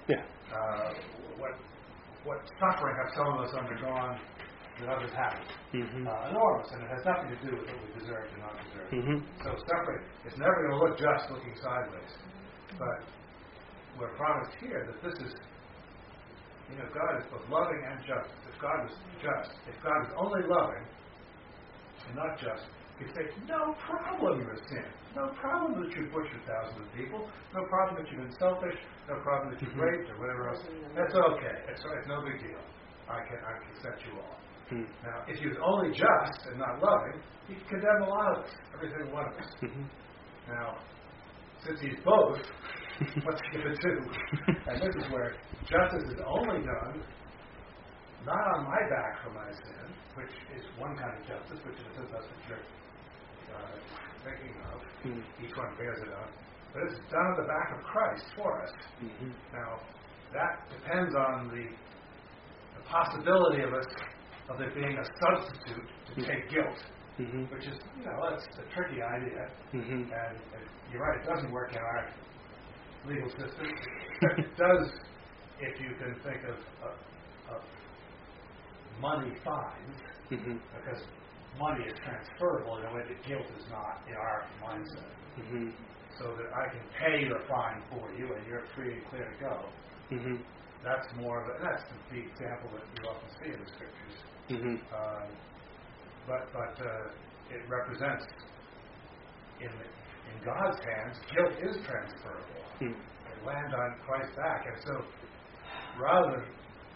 What suffering have some of us undergone that others haven't? Enormous, and it has nothing to do with what we deserve and not deserve. So suffering is never going to look just looking sideways. But we're promised here that this is, God is both loving and just. If God was just, if God was only loving and not just, He'd say, no problem you're a sin. No problem that you've butchered thousands of people. No problem that you've been selfish. No problem that you've raped or whatever else. That's okay. It's no big deal. I can accept you all. Now, if He was only just and not loving, He could condemn a lot of us, every single one of us. Now, since He's both, what's He going to do? And this is where justice is only done not on my back for my sin, which is one kind of justice, which is the sense that you're thinking of. Each one bears it up. But it's done on the back of Christ for us. Now, that depends on the possibility of there being a substitute to take guilt, which is, that's a tricky idea. And you're right, it doesn't work in our legal system. It does if you can think of money fines, because money is transferable in a way that guilt is not in our mindset. So that I can pay your fine for you and you're free and clear to go. That's more of that's the example that you often see in the Scriptures. But it represents in God's hands, guilt is transferable. It lands on Christ's back, and so rather than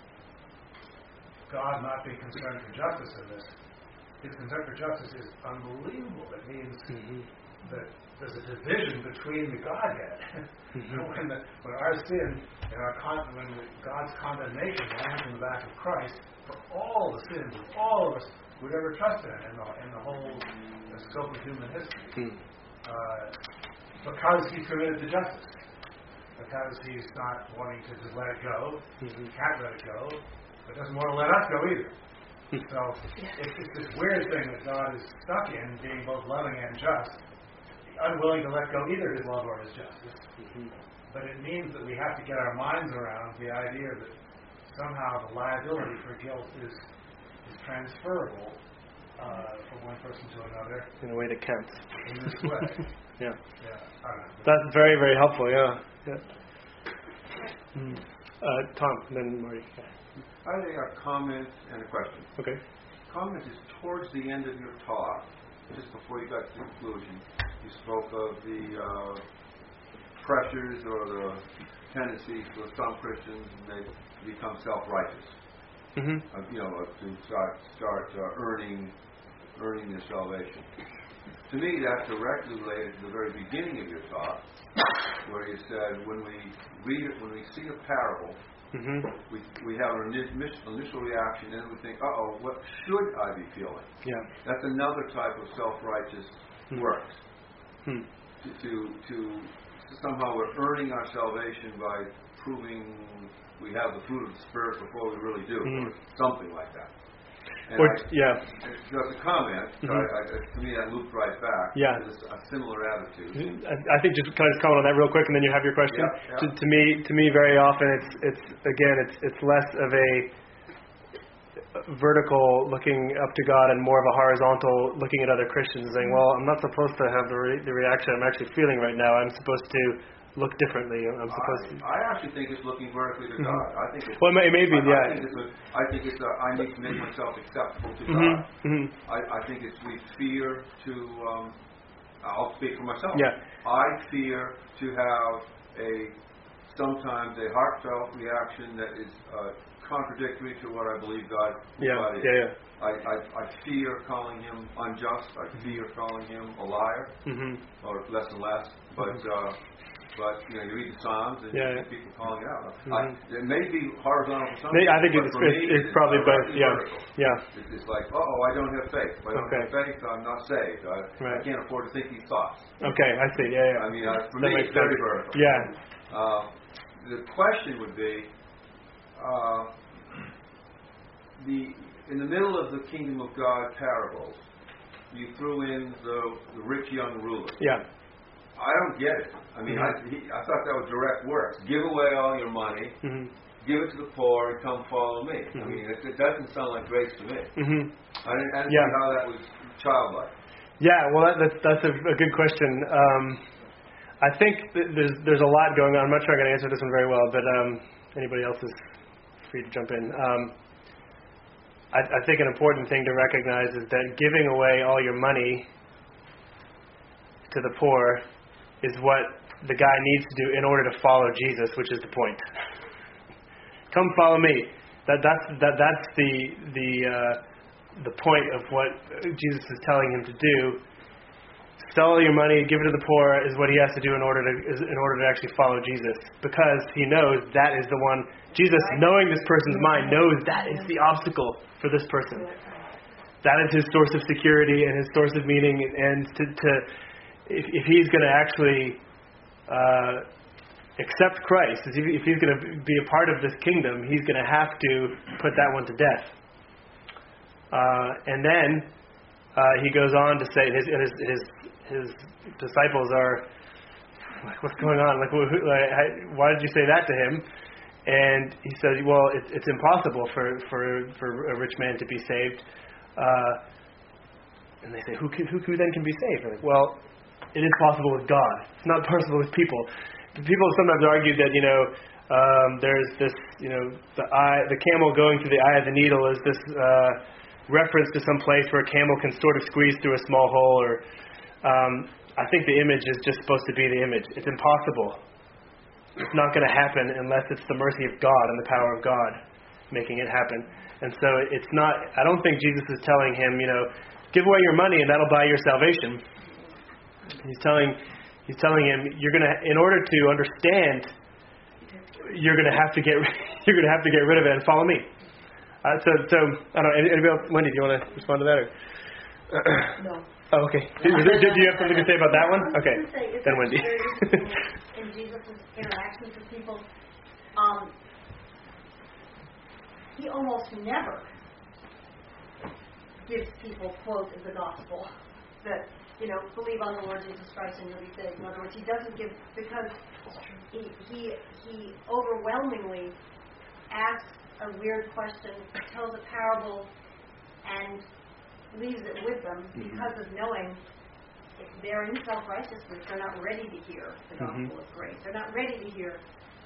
God not being concerned for justice in this, His concern for justice is unbelievable. It means that there's a division between the Godhead. When our sin and when God's condemnation lands in the back of Christ for all the sins of all of us who'd ever trusted Him in the whole scope of human history, because He's committed to justice, because He's not wanting to just let it go, He can't let it go, but doesn't want to let us go either. So it's this weird thing that God is stuck in, being both loving and just, unwilling to let go either His love or His justice. But it means that we have to get our minds around the idea that somehow the liability for guilt is transferable from one person to another in a way that counts. In this way. Yeah. I don't know. That's very, very helpful. Tom, then Marty. I think a comment and a question. Okay. Comment is towards the end of your talk, just before you got to the conclusion. You spoke of the pressures or the tendencies for some Christians, and they become self-righteous. To start earning their salvation. To me, that's directly related to the very beginning of your talk, where you said when we see a parable, we have an initial reaction, and then we think, what should I be feeling? Yeah. That's another type of self-righteous works. To somehow we're earning our salvation by proving we have the fruit of the Spirit before we really do, or something like that. And just a comment, to me that looped right back. Yeah. It's a similar attitude. I think just kind of comment on that real quick, and then you have your question. Yeah. To me, very often it's less of a vertical looking up to God and more of a horizontal looking at other Christians, saying, "Well, I'm not supposed to have the reaction I'm actually feeling right now. I'm supposed to look differently. I'm supposed to." I actually think it's looking vertically to God. I think it's, it may be. I think it's I need to make myself acceptable to God. I think it's we fear to. I'll speak for myself. Yeah. I fear to have sometimes a heartfelt reaction that is contradictory to what I believe God is. I fear calling Him unjust. I fear calling Him a liar, or less and less. But you read the Psalms and you see people calling it out. It may be horizontal for some people. I think it's probably both. Yeah. It's like, I don't have faith. If I don't have faith, I'm not saved. I can't afford to think these thoughts. Okay, I see. Yeah. I mean, for me, it's very vertical. Yeah. The question would be, in the middle of the Kingdom of God parables, you threw in the rich young ruler. Yeah. I don't get it. I mean, I thought that was direct works. Give away all your money, give it to the poor, and come follow me. I mean, it doesn't sound like grace to me. I didn't see how that was childlike. Yeah, well, that's a good question. I think there's a lot going on. I'm not sure I'm going to answer this one very well, but anybody else is free to jump in. I think an important thing to recognize is that giving away all your money to the poor is what the guy needs to do in order to follow Jesus, which is the point. Come follow me. That's the point of what Jesus is telling him to do. Sell all your money, give it to the poor, is what he has to do in order to actually follow Jesus, because he knows that is the one. Jesus, knowing this person's mind, knows that is the obstacle for this person. That is his source of security and his source of meaning, and if he's going to actually accept Christ, if he's going to be a part of this kingdom, he's going to have to put that one to death. And then he goes on to say his disciples are like, "What's going on? Why did you say that to him?" And he says, "Well, it's impossible for a rich man to be saved." And they say, "Who then can be saved?" Like, well, it is possible with God. It's not possible with people. People sometimes argue that there's this the camel going through the eye of the needle is this reference to some place where a camel can sort of squeeze through a small hole. Or I think the image is just supposed to be the image. It's impossible. It's not going to happen unless it's the mercy of God and the power of God making it happen. And so it's not. I don't think Jesus is telling him, give away your money and that'll buy your salvation. He's telling him, in order to understand, you're going to have to get rid of it and follow me. So I don't know. Anybody else? Wendy, do you want to respond to that? Or? No. Oh, okay. Did you have something to say about that one? Okay. Then Wendy. In Jesus' interactions with people, he almost never gives people quote of the gospel that, believe on the Lord Jesus Christ and you'll be saved. In other words, he doesn't give, because he overwhelmingly asks a weird question, tells a parable, and leaves it with them because of knowing if they're in self-righteousness, they're not ready to hear the gospel of grace. They're not ready to hear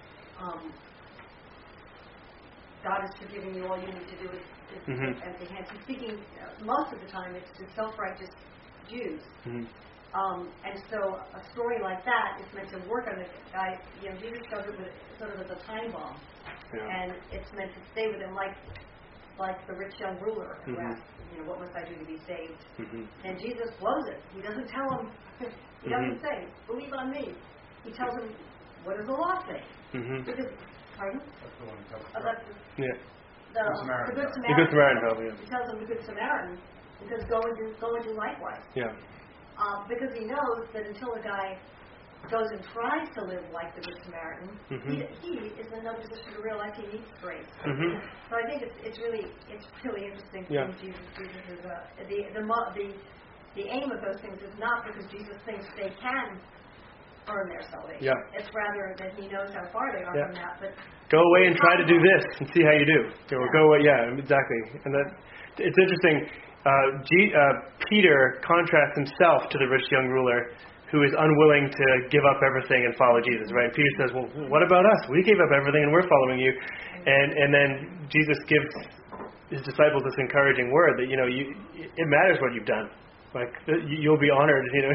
God is forgiving you, all you need to do is empty hands. He's speaking, most of the time, it's to self-righteous Jews. And so a story like that is meant to work on the guy. Jesus does it with sort of as a time bomb, and it's meant to stay with him like the rich young ruler who asked, what must I do to be saved? And Jesus blows it. He doesn't tell him. He doesn't say, believe on me. He tells him, what does the law say? Because, pardon? That's the one he tells the Good Samaritan. The Good Samaritan. He tells him the Good Samaritan because go and do likewise. Yeah. Because he knows that until a guy goes and tries to live like the Good Samaritan, he is in no position to realize he needs grace. So I think it's really interesting. Yeah. Jesus is the aim of those things is not because Jesus thinks they can earn their salvation. Yeah. It's rather that he knows how far they are from that. But go away and try to do this and see how you do. Or go away. Yeah, exactly. And that it's interesting. Peter contrasts himself to the rich young ruler who is unwilling to give up everything and follow Jesus, right? Peter says, well, what about us? We gave up everything and we're following you. And then Jesus gives his disciples this encouraging word that, it matters what you've done. Like, you'll be honored, and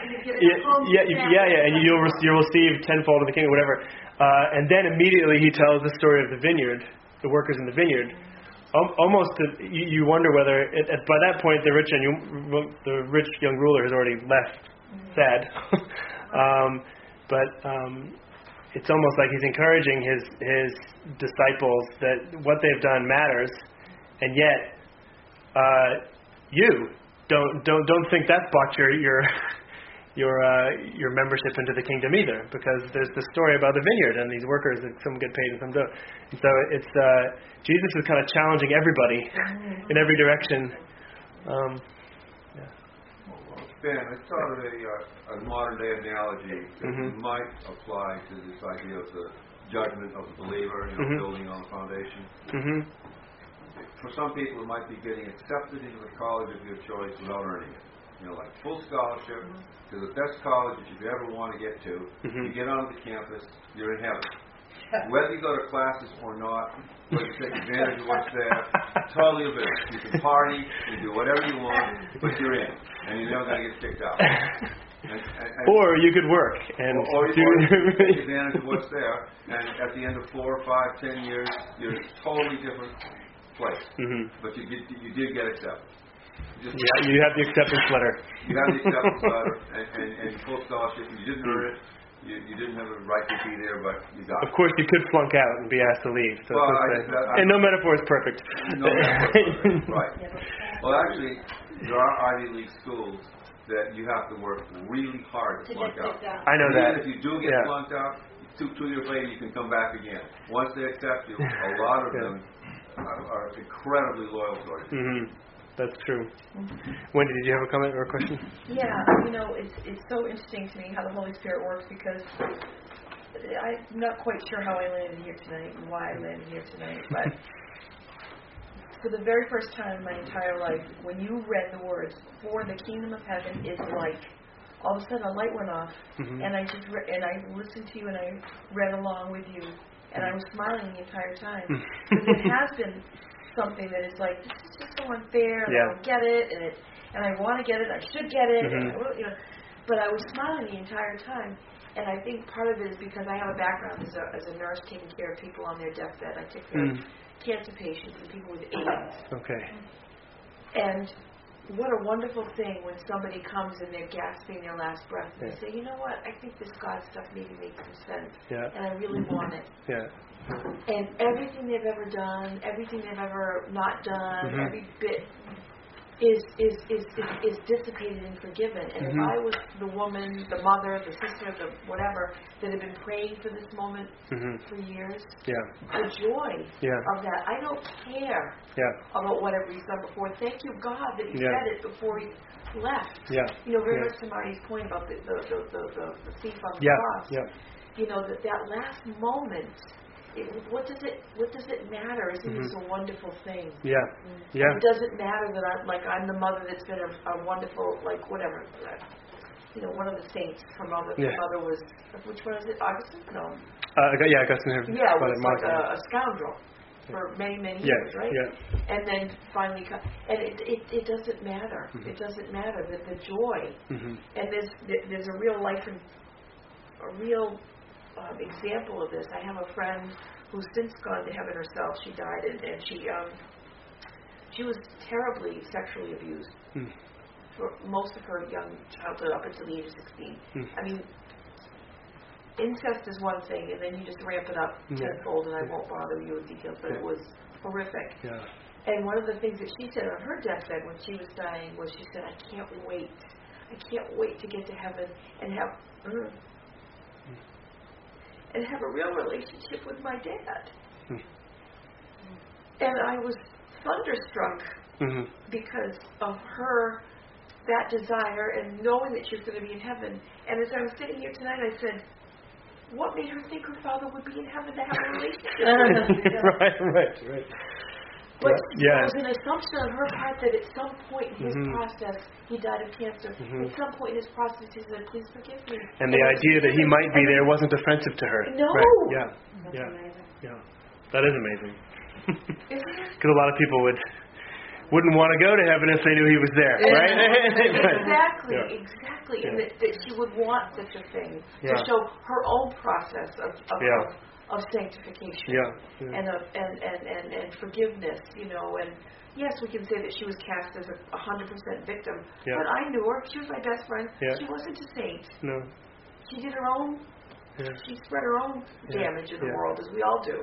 you'll receive tenfold in the kingdom, whatever. And then immediately he tells the story of the vineyard, the workers in the vineyard. Almost, you wonder whether by that point the rich young ruler has already left. Sad, but it's almost like he's encouraging his disciples that what they've done matters, and yet you don't think that's bought your membership into the kingdom either, because there's the story about the vineyard and these workers that some get paid and some don't. And so it's Jesus is kind of challenging everybody in every direction. Ben, I thought of a modern day analogy that might apply to this idea of the judgment of the believer, building on the foundation. For some people, it might be getting accepted into the college of your choice without earning it. Like full scholarship to the best college that you could ever want to get to. You get onto the campus, you're in heaven. Whether you go to classes or not, whether you take advantage of what's there, totally available. You can party, you can do whatever you want, but you're in, and you're never going to get kicked out. Or you could work and or you can take advantage of what's there, and at the end of 4 or 5, 10 years, you're in a totally different place. But you did get accepted. You have the acceptance letter. You have the acceptance letter and full scholarship. You didn't earn it. You didn't have a right to be there, but you got it. Of course, you could flunk out and be asked to leave. So and no metaphor is perfect. No metaphor is perfect, right. Well, actually, there are Ivy League schools that you have to work really hard to flunk out. I know that. Even if you do get flunked out, 2 years later you can come back again. Once they accept you, a lot of them are incredibly loyal to you. That's true. Wendy, did you have a comment or a question? Yeah, it's so interesting to me how the Holy Spirit works, because I'm not quite sure how I landed here tonight and why I landed here tonight, but for the very first time in my entire life, when you read the words, "For the kingdom of heaven is like," all of a sudden a light went off, and I just I listened to you and I read along with you, and I was smiling the entire time. Because it has been something that is like, this is just so unfair, and I don't get it, and I want to get it, I should get it, and but I was smiling the entire time, and I think part of it is because I have a background as a nurse taking care of people on their deathbed. I take care of cancer patients and people with AIDS. Okay. And what a wonderful thing when somebody comes and they're gasping their last breath and they say, you know what, I think this God stuff maybe makes some sense, and I really want it. And everything they've ever done, everything they've ever not done, every bit is dissipated and forgiven. And if I was the woman, the mother, the sister, the whatever, that had been praying for this moment for years, the joy of that. I don't care about whatever he's done before. Thank you, God, that he said it before he left. Very much to Marty's point about the thief on the cross. That last moment. What does it matter? Isn't this a wonderful thing? It doesn't matter that I'm the mother that's been a wonderful, whatever. One of the saints. Her mother was, which one is it? Augustine? No. Augustine. Was like a scoundrel. for many years, right? Yeah. And then finally and it doesn't matter. Mm-hmm. It doesn't matter that the joy. Mm-hmm. And there's a real life and a real example of this. I have a friend who's since gone to heaven herself. She died, and she was terribly sexually abused for most of her young childhood up until the age of 16. I mean, incest is one thing, and then you just ramp it up tenfold, and I won't bother you with details, but it was horrific. Yeah. And one of the things that she said on her deathbed when she was dying was, she said, I can't wait to get to heaven and have a real relationship with my dad. And I was thunderstruck because of that desire and knowing that she was going to be in heaven. And as I was sitting here tonight, I said, what made her think her father would be in heaven to have a relationship with him? Right. But there was an assumption on her part that at some point in his process, he died of cancer. At some point in his process, he said, please forgive me. And the idea that he might be there wasn't offensive to her. No. Right. Yeah. That is amazing. Because a lot of people wouldn't want to go to heaven if they knew he was there, right? Exactly. And that she would want such a thing to show her own process of sanctification and forgiveness, and yes, we can say that she was cast as a 100% victim, but I knew her. She was my best friend. She wasn't a saint. No. She did her own. She spread her own damage in the world, as we all do.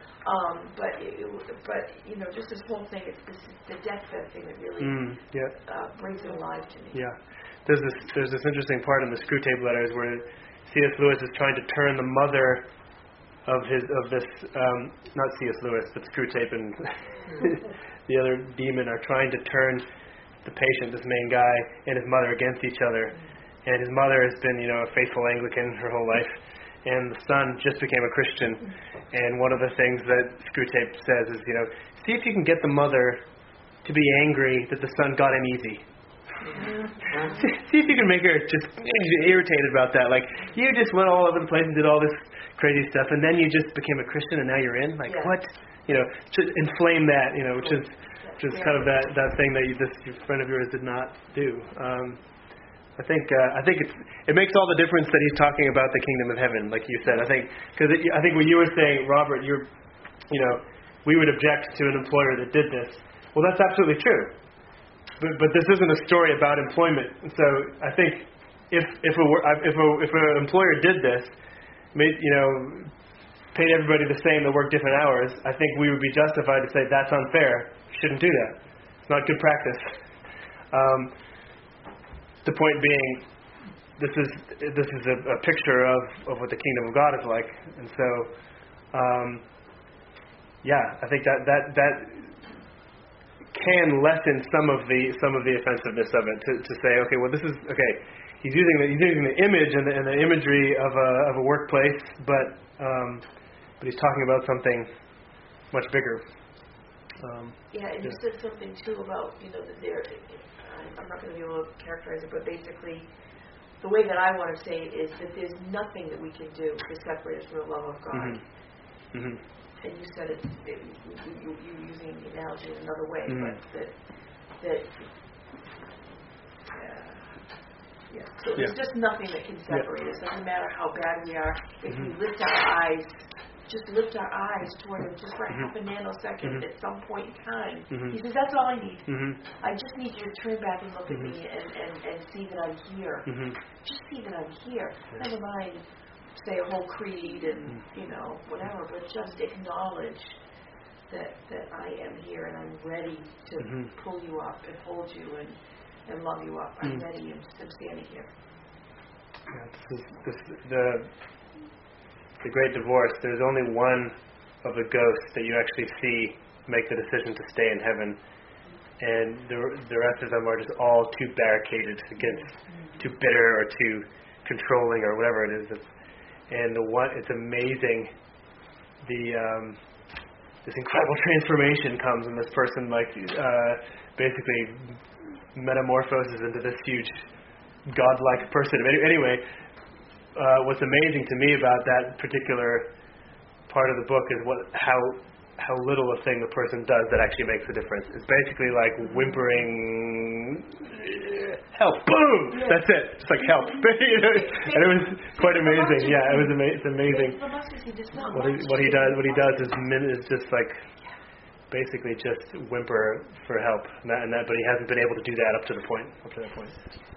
But just this whole thing, it's the deathbed thing that really brings it alive to me. Yeah, there's this interesting part in the Screwtape Letters where C.S. Lewis is trying to turn the mother of this not C.S. Lewis, but Screwtape and the other demon are trying to turn the patient, this main guy, and his mother against each other. And his mother has been, a faithful Anglican her whole life. And the son just became a Christian. And one of the things that Screwtape says is, see if you can get the mother to be angry that the son got in easy. See if you can make her just irritated about that. Like, you just went all over the place and did all this crazy stuff, and then you just became a Christian and now you're in? Like, what? To inflame that, which is kind of that thing that this friend of yours did not do. I think it makes all the difference that he's talking about the kingdom of heaven, like you said. I think what you were saying, Robert, we would object to an employer that did this. Well, that's absolutely true. But this isn't a story about employment. So I think if an employer did this, paid everybody the same that worked different hours, I think we would be justified to say that's unfair. You shouldn't do that. It's not good practice. The point being, this is a picture of what the kingdom of God is like, and so, I think that can lessen some of the offensiveness of it. To say, okay, well, this is okay. He's using the image and the imagery of a workplace, but he's talking about something much bigger. And you said something too about that there. I'm not going to be able to characterize it, but basically, the way that I want to say it is that there's nothing that we can do to separate us from the love of God. Mm-hmm. And you said it. You using the analogy in another way, but So there's just nothing that can separate us. Doesn't matter how bad we are. If we lift our eyes. Just lift our eyes toward Him just for half a nanosecond at some point in time. He says, that's all I need. I just need you to turn back and look at me and see that I'm here. Just see that I'm here. Never mind, say a whole creed and, whatever, but just acknowledge that I am here and I'm ready to pull you up and hold you and love you up. I'm ready and I'm standing here. The Great Divorce, there's only one of the ghosts that you actually see make the decision to stay in heaven, and the rest of them are just all too barricaded against, too bitter or too controlling or whatever it is. And it's amazing. This incredible transformation comes, and this person basically metamorphoses into this huge godlike person. Anyway. What's amazing to me about that particular part of the book is how how little a thing the person does that actually makes a difference. It's basically like whimpering, help, boom, that's it. It's like help. And it was quite amazing. Yeah, it was it's amazing. What he does is just like basically just whimper for help, but he hasn't been able to do that up to that point.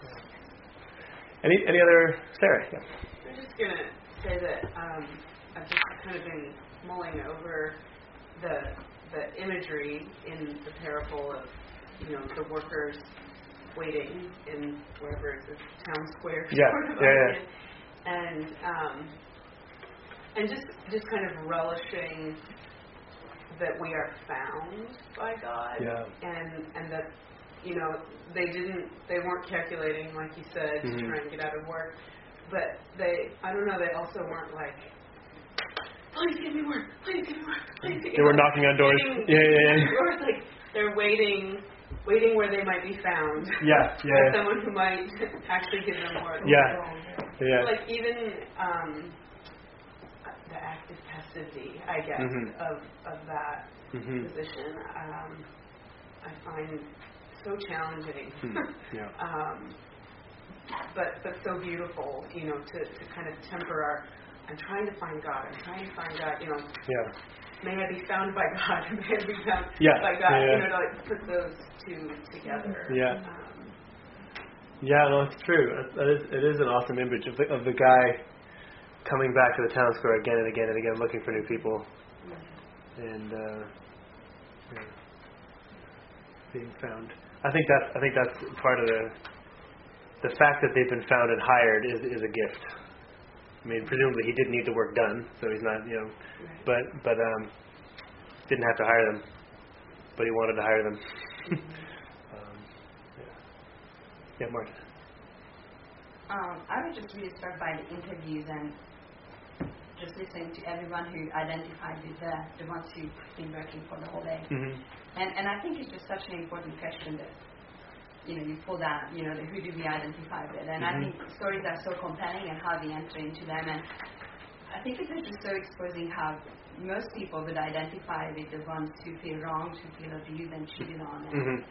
Any other, Sarah? Yeah. I'm just gonna say that I've just kind of been mulling over the imagery in the parable of the workers waiting in wherever it's a town square. And just kind of relishing that we are found by God, and that they weren't calculating, like you said, to try and get out of work, but they also weren't like, please give me work, please give me work, please give me work. They were knocking on doors. Or like they're waiting where they might be found. By someone who might actually give them work. Like even the active passivity, I guess, of that position, I find so challenging. But so beautiful, to kind of temper our. I'm trying to find God. May I be found by God? May I be found by God? To like put those two together. No, it's true. It is an awesome image of the guy coming back to the town square again and again and again, looking for new people, and being found. I think that's part of the fact that they've been found and hired is a gift. I mean, presumably he didn't need the work done, so he's not, but didn't have to hire them, but he wanted to hire them. Martha. I was just really struck by the interviews and just listening to everyone who identified with the ones who've been working for the whole day. And I think it's just such an important question that you pull out, the who do we identify with? And I think stories are so compelling and how we enter into them. And I think it is just so exposing how most people would identify with the ones who feel wronged, who feel abused and cheated on. And,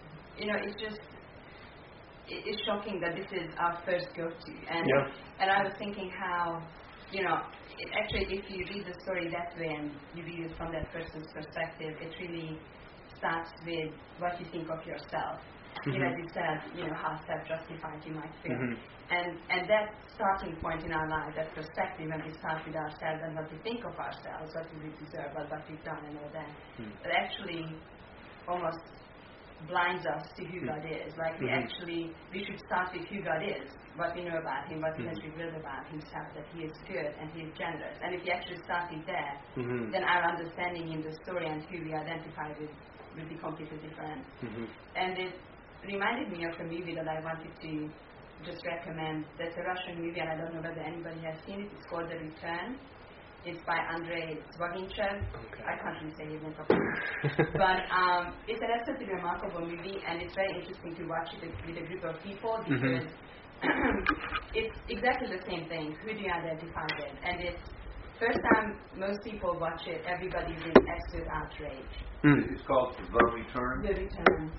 it's shocking that this is our first go-to. And I was thinking how, actually if you read the story that way and you read it from that person's perspective, it really starts with what you think of yourself. As you said, how self-justified you might feel. And that starting point in our life, that perspective, when we start with ourselves and what we think of ourselves, what we deserve, what we've done and all that, it actually almost blinds us to who God is. Like we should start with who God is, what we know about Him, what He has revealed about Himself, that He is good and He is generous. And if we actually started there, then our understanding in the story and who we identify with will be completely different. And it reminded me of a movie that I wanted to just recommend. There's a Russian movie, and I don't know whether anybody has seen it. It's called The Return. It's by Andrei Zvagintchev. I can't really say his name properly. But it's an absolutely remarkable movie, and it's very interesting to watch it with a group of people because it's exactly the same thing. Who do you identify with? And it's first time most people watch it, everybody's in absolute outrage. It's called The Return? The Return.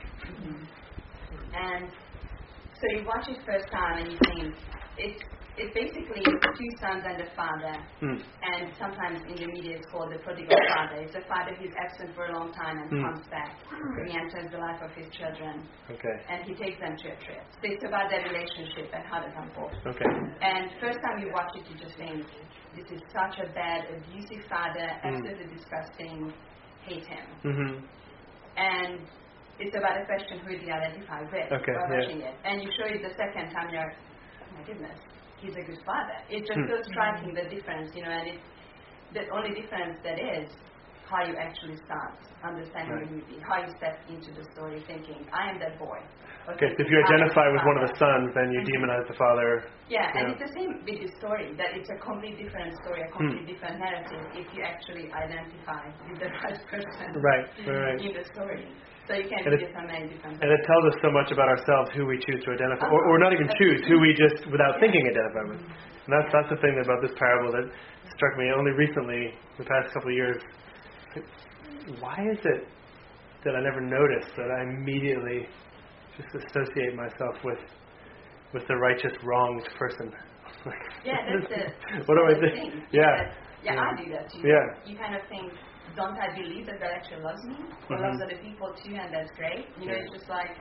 And so you watch it first time and you think it's basically two sons and a father, and sometimes in the media it's called the prodigal father. It's a father who's absent for a long time and comes back, re-enters the life of his children, and he takes them to a trip. So it's about their relationship and how that unfolds. And first time you watch it, you just think, this is such a bad, abusive father, absolutely disgusting, hate him. And it's about a question who do you identify with by watching it. And you show it the second time, you're like, oh my goodness, he's a good father. It's just so striking, the difference, and the only difference that is how you actually start understanding the movie, how you step into the story thinking, I am that boy. Okay, so if you identify with one of the sons, then you demonize the father. And it's the same with the story, that it's a completely different story, a completely different narrative if you actually identify with the right person in the story. So you can do this on many different ways. And it tells us so much about ourselves, who we choose to identify, or not even choose, who we just, without thinking, identify with. And that's the thing about this parable that struck me only recently, the past couple of years. why is it that I never noticed that I immediately just associate myself with the righteous wronged person? That's it. What do I do? Yeah, I do that too. Yeah. You kind of think, don't I believe that God actually loves me or loves other people too, and that's great. It's just like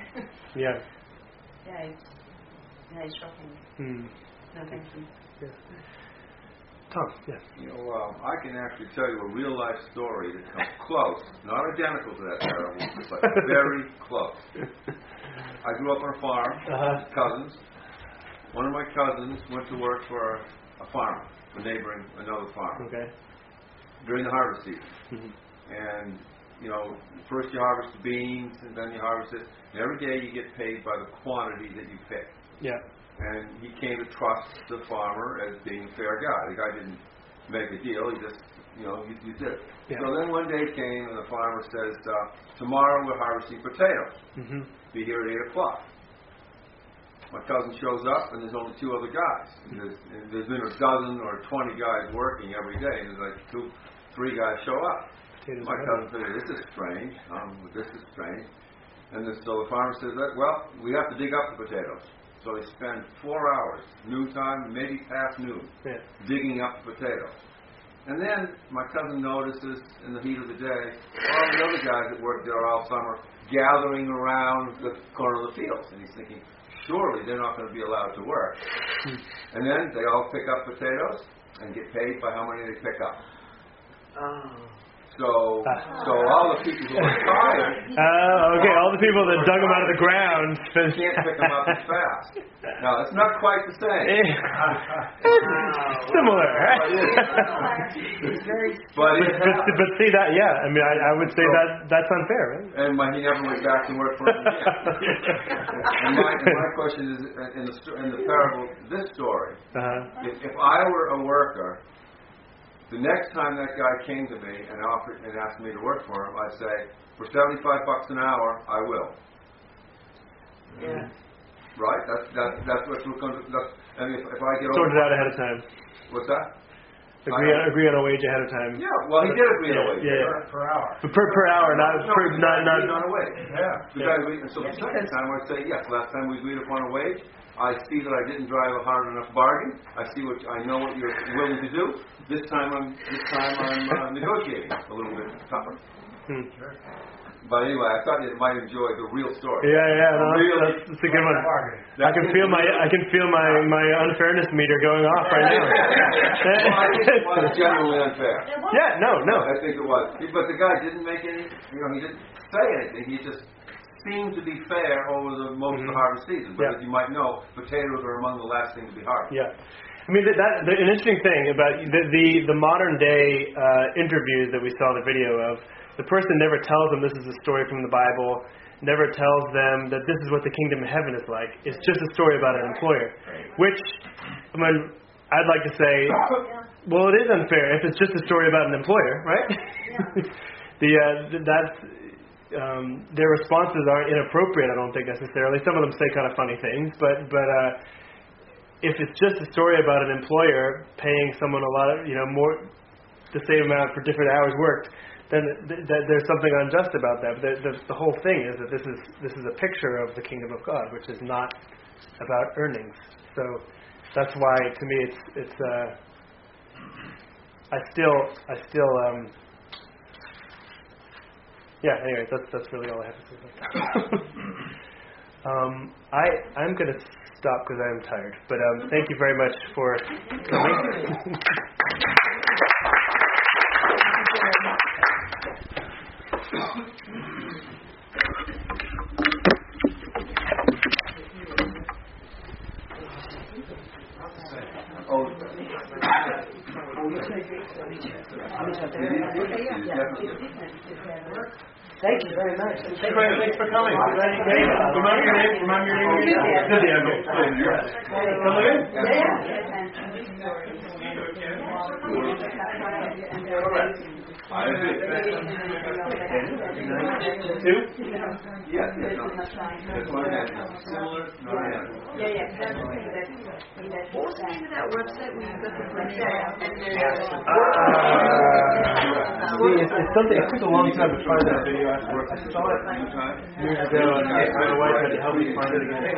it's shocking. No, thank you. Yeah. Tom, I can actually tell you a real life story that comes close, not identical to that parable, but very close. I grew up on a farm, cousins. One of my cousins went to work for a farmer, neighboring another farm. Okay. During the harvest season. And, first you harvest the beans, and then you harvest it. And every day you get paid by the quantity that you pick. Yeah. And he came to trust the farmer as being a fair guy. The guy didn't make a deal. He just, you did it. Yeah. So then one day came, and the farmer says, tomorrow we're harvesting potatoes. Be here at 8 o'clock. My cousin shows up, and there's only 2 other guys. There's been a dozen or 20 guys working every day, and there's like 2, 3 guys show up. My cousin said, this is strange. And so the farmer says, well, we have to dig up the potatoes. So he spent 4 hours, noontime, maybe past noon, digging up the potatoes. And then my cousin notices in the heat of the day, all the other guys that worked there all summer gathering around the corner of the fields. And he's thinking, surely they're not going to be allowed to work. And then they all pick up potatoes and get paid by how many they pick up. So all the people who are tired... all the people that dug them out of the ground... can't pick them up as fast. Now, it's not quite the same. It's similar. But see that, I would say that's unfair, right? And he never went back to work for him again. and my question is, in the parable, this story, if I were a worker... The next time that guy came to me and offered and asked me to work for him, I'd say, for $75 an hour, I will. Yeah. Right? That's what we're going to. And if I get sorted out ahead of time. What's that? Agree on a wage ahead of time. Yeah. Well, he did agree on a wage. Yeah. Per hour. Per hour, not on a wage. Yeah. So the second time I'd say yes. Last time we agreed upon a wage. I see that I didn't drive a hard enough bargain. I know what you're willing to do. This time I'm negotiating a little bit tougher. Sure. But anyway, I thought you might enjoy the real story. That's a good one. I can feel my unfairness meter going off right now. Well, I think it was genuinely unfair. Yeah, no. I think it was. But the guy didn't make any. He didn't say anything. He just seemed to be fair over the most of the harvest season. But as you might know, potatoes are among the last things to be harvested. Yeah. I mean, an interesting thing about the modern day interviews that we saw the video of, the person never tells them this is a story from the Bible, never tells them that this is what the kingdom of heaven is like. It's just a story about an employer. Which, I'd like to say, well, it is unfair if it's just a story about an employer, right? Their responses aren't inappropriate, I don't think necessarily. Some of them say kind of funny things, but if it's just a story about an employer paying someone a lot of, more, the same amount for different hours worked, then there's something unjust about that. But the whole thing is that this is a picture of the kingdom of God, which is not about earnings. So that's why, to me, it's anyway, that's really all I have to say about that. I'm going to stop because I am tired. But thank you very much for coming. Thank you very much. Thanks for coming. Remind your name. Cynthia. Come again? Yeah. I agree. Two? Yes, that's what I meant. Similar, not identical. Yeah. What was the name of that website where you got the breakdown? It's something. It took a long time to find that video. I saw it years ago, and my wife had to help me find it again.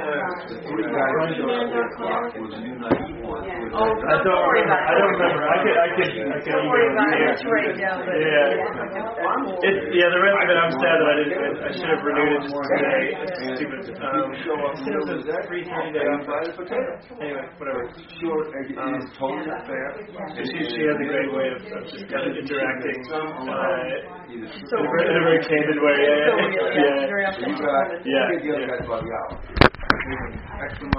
Was a new naive one. I don't remember. I could. Don't worry about it. It's right now. The rest of it, I'm sad that I didn't. I should have renewed it just today. It's stupid. It says free 30 days. Anyway, whatever. Sure, it is totally fair. She has a great way of just kind of interacting in a very candid way. You got the other guys about the hour. Extra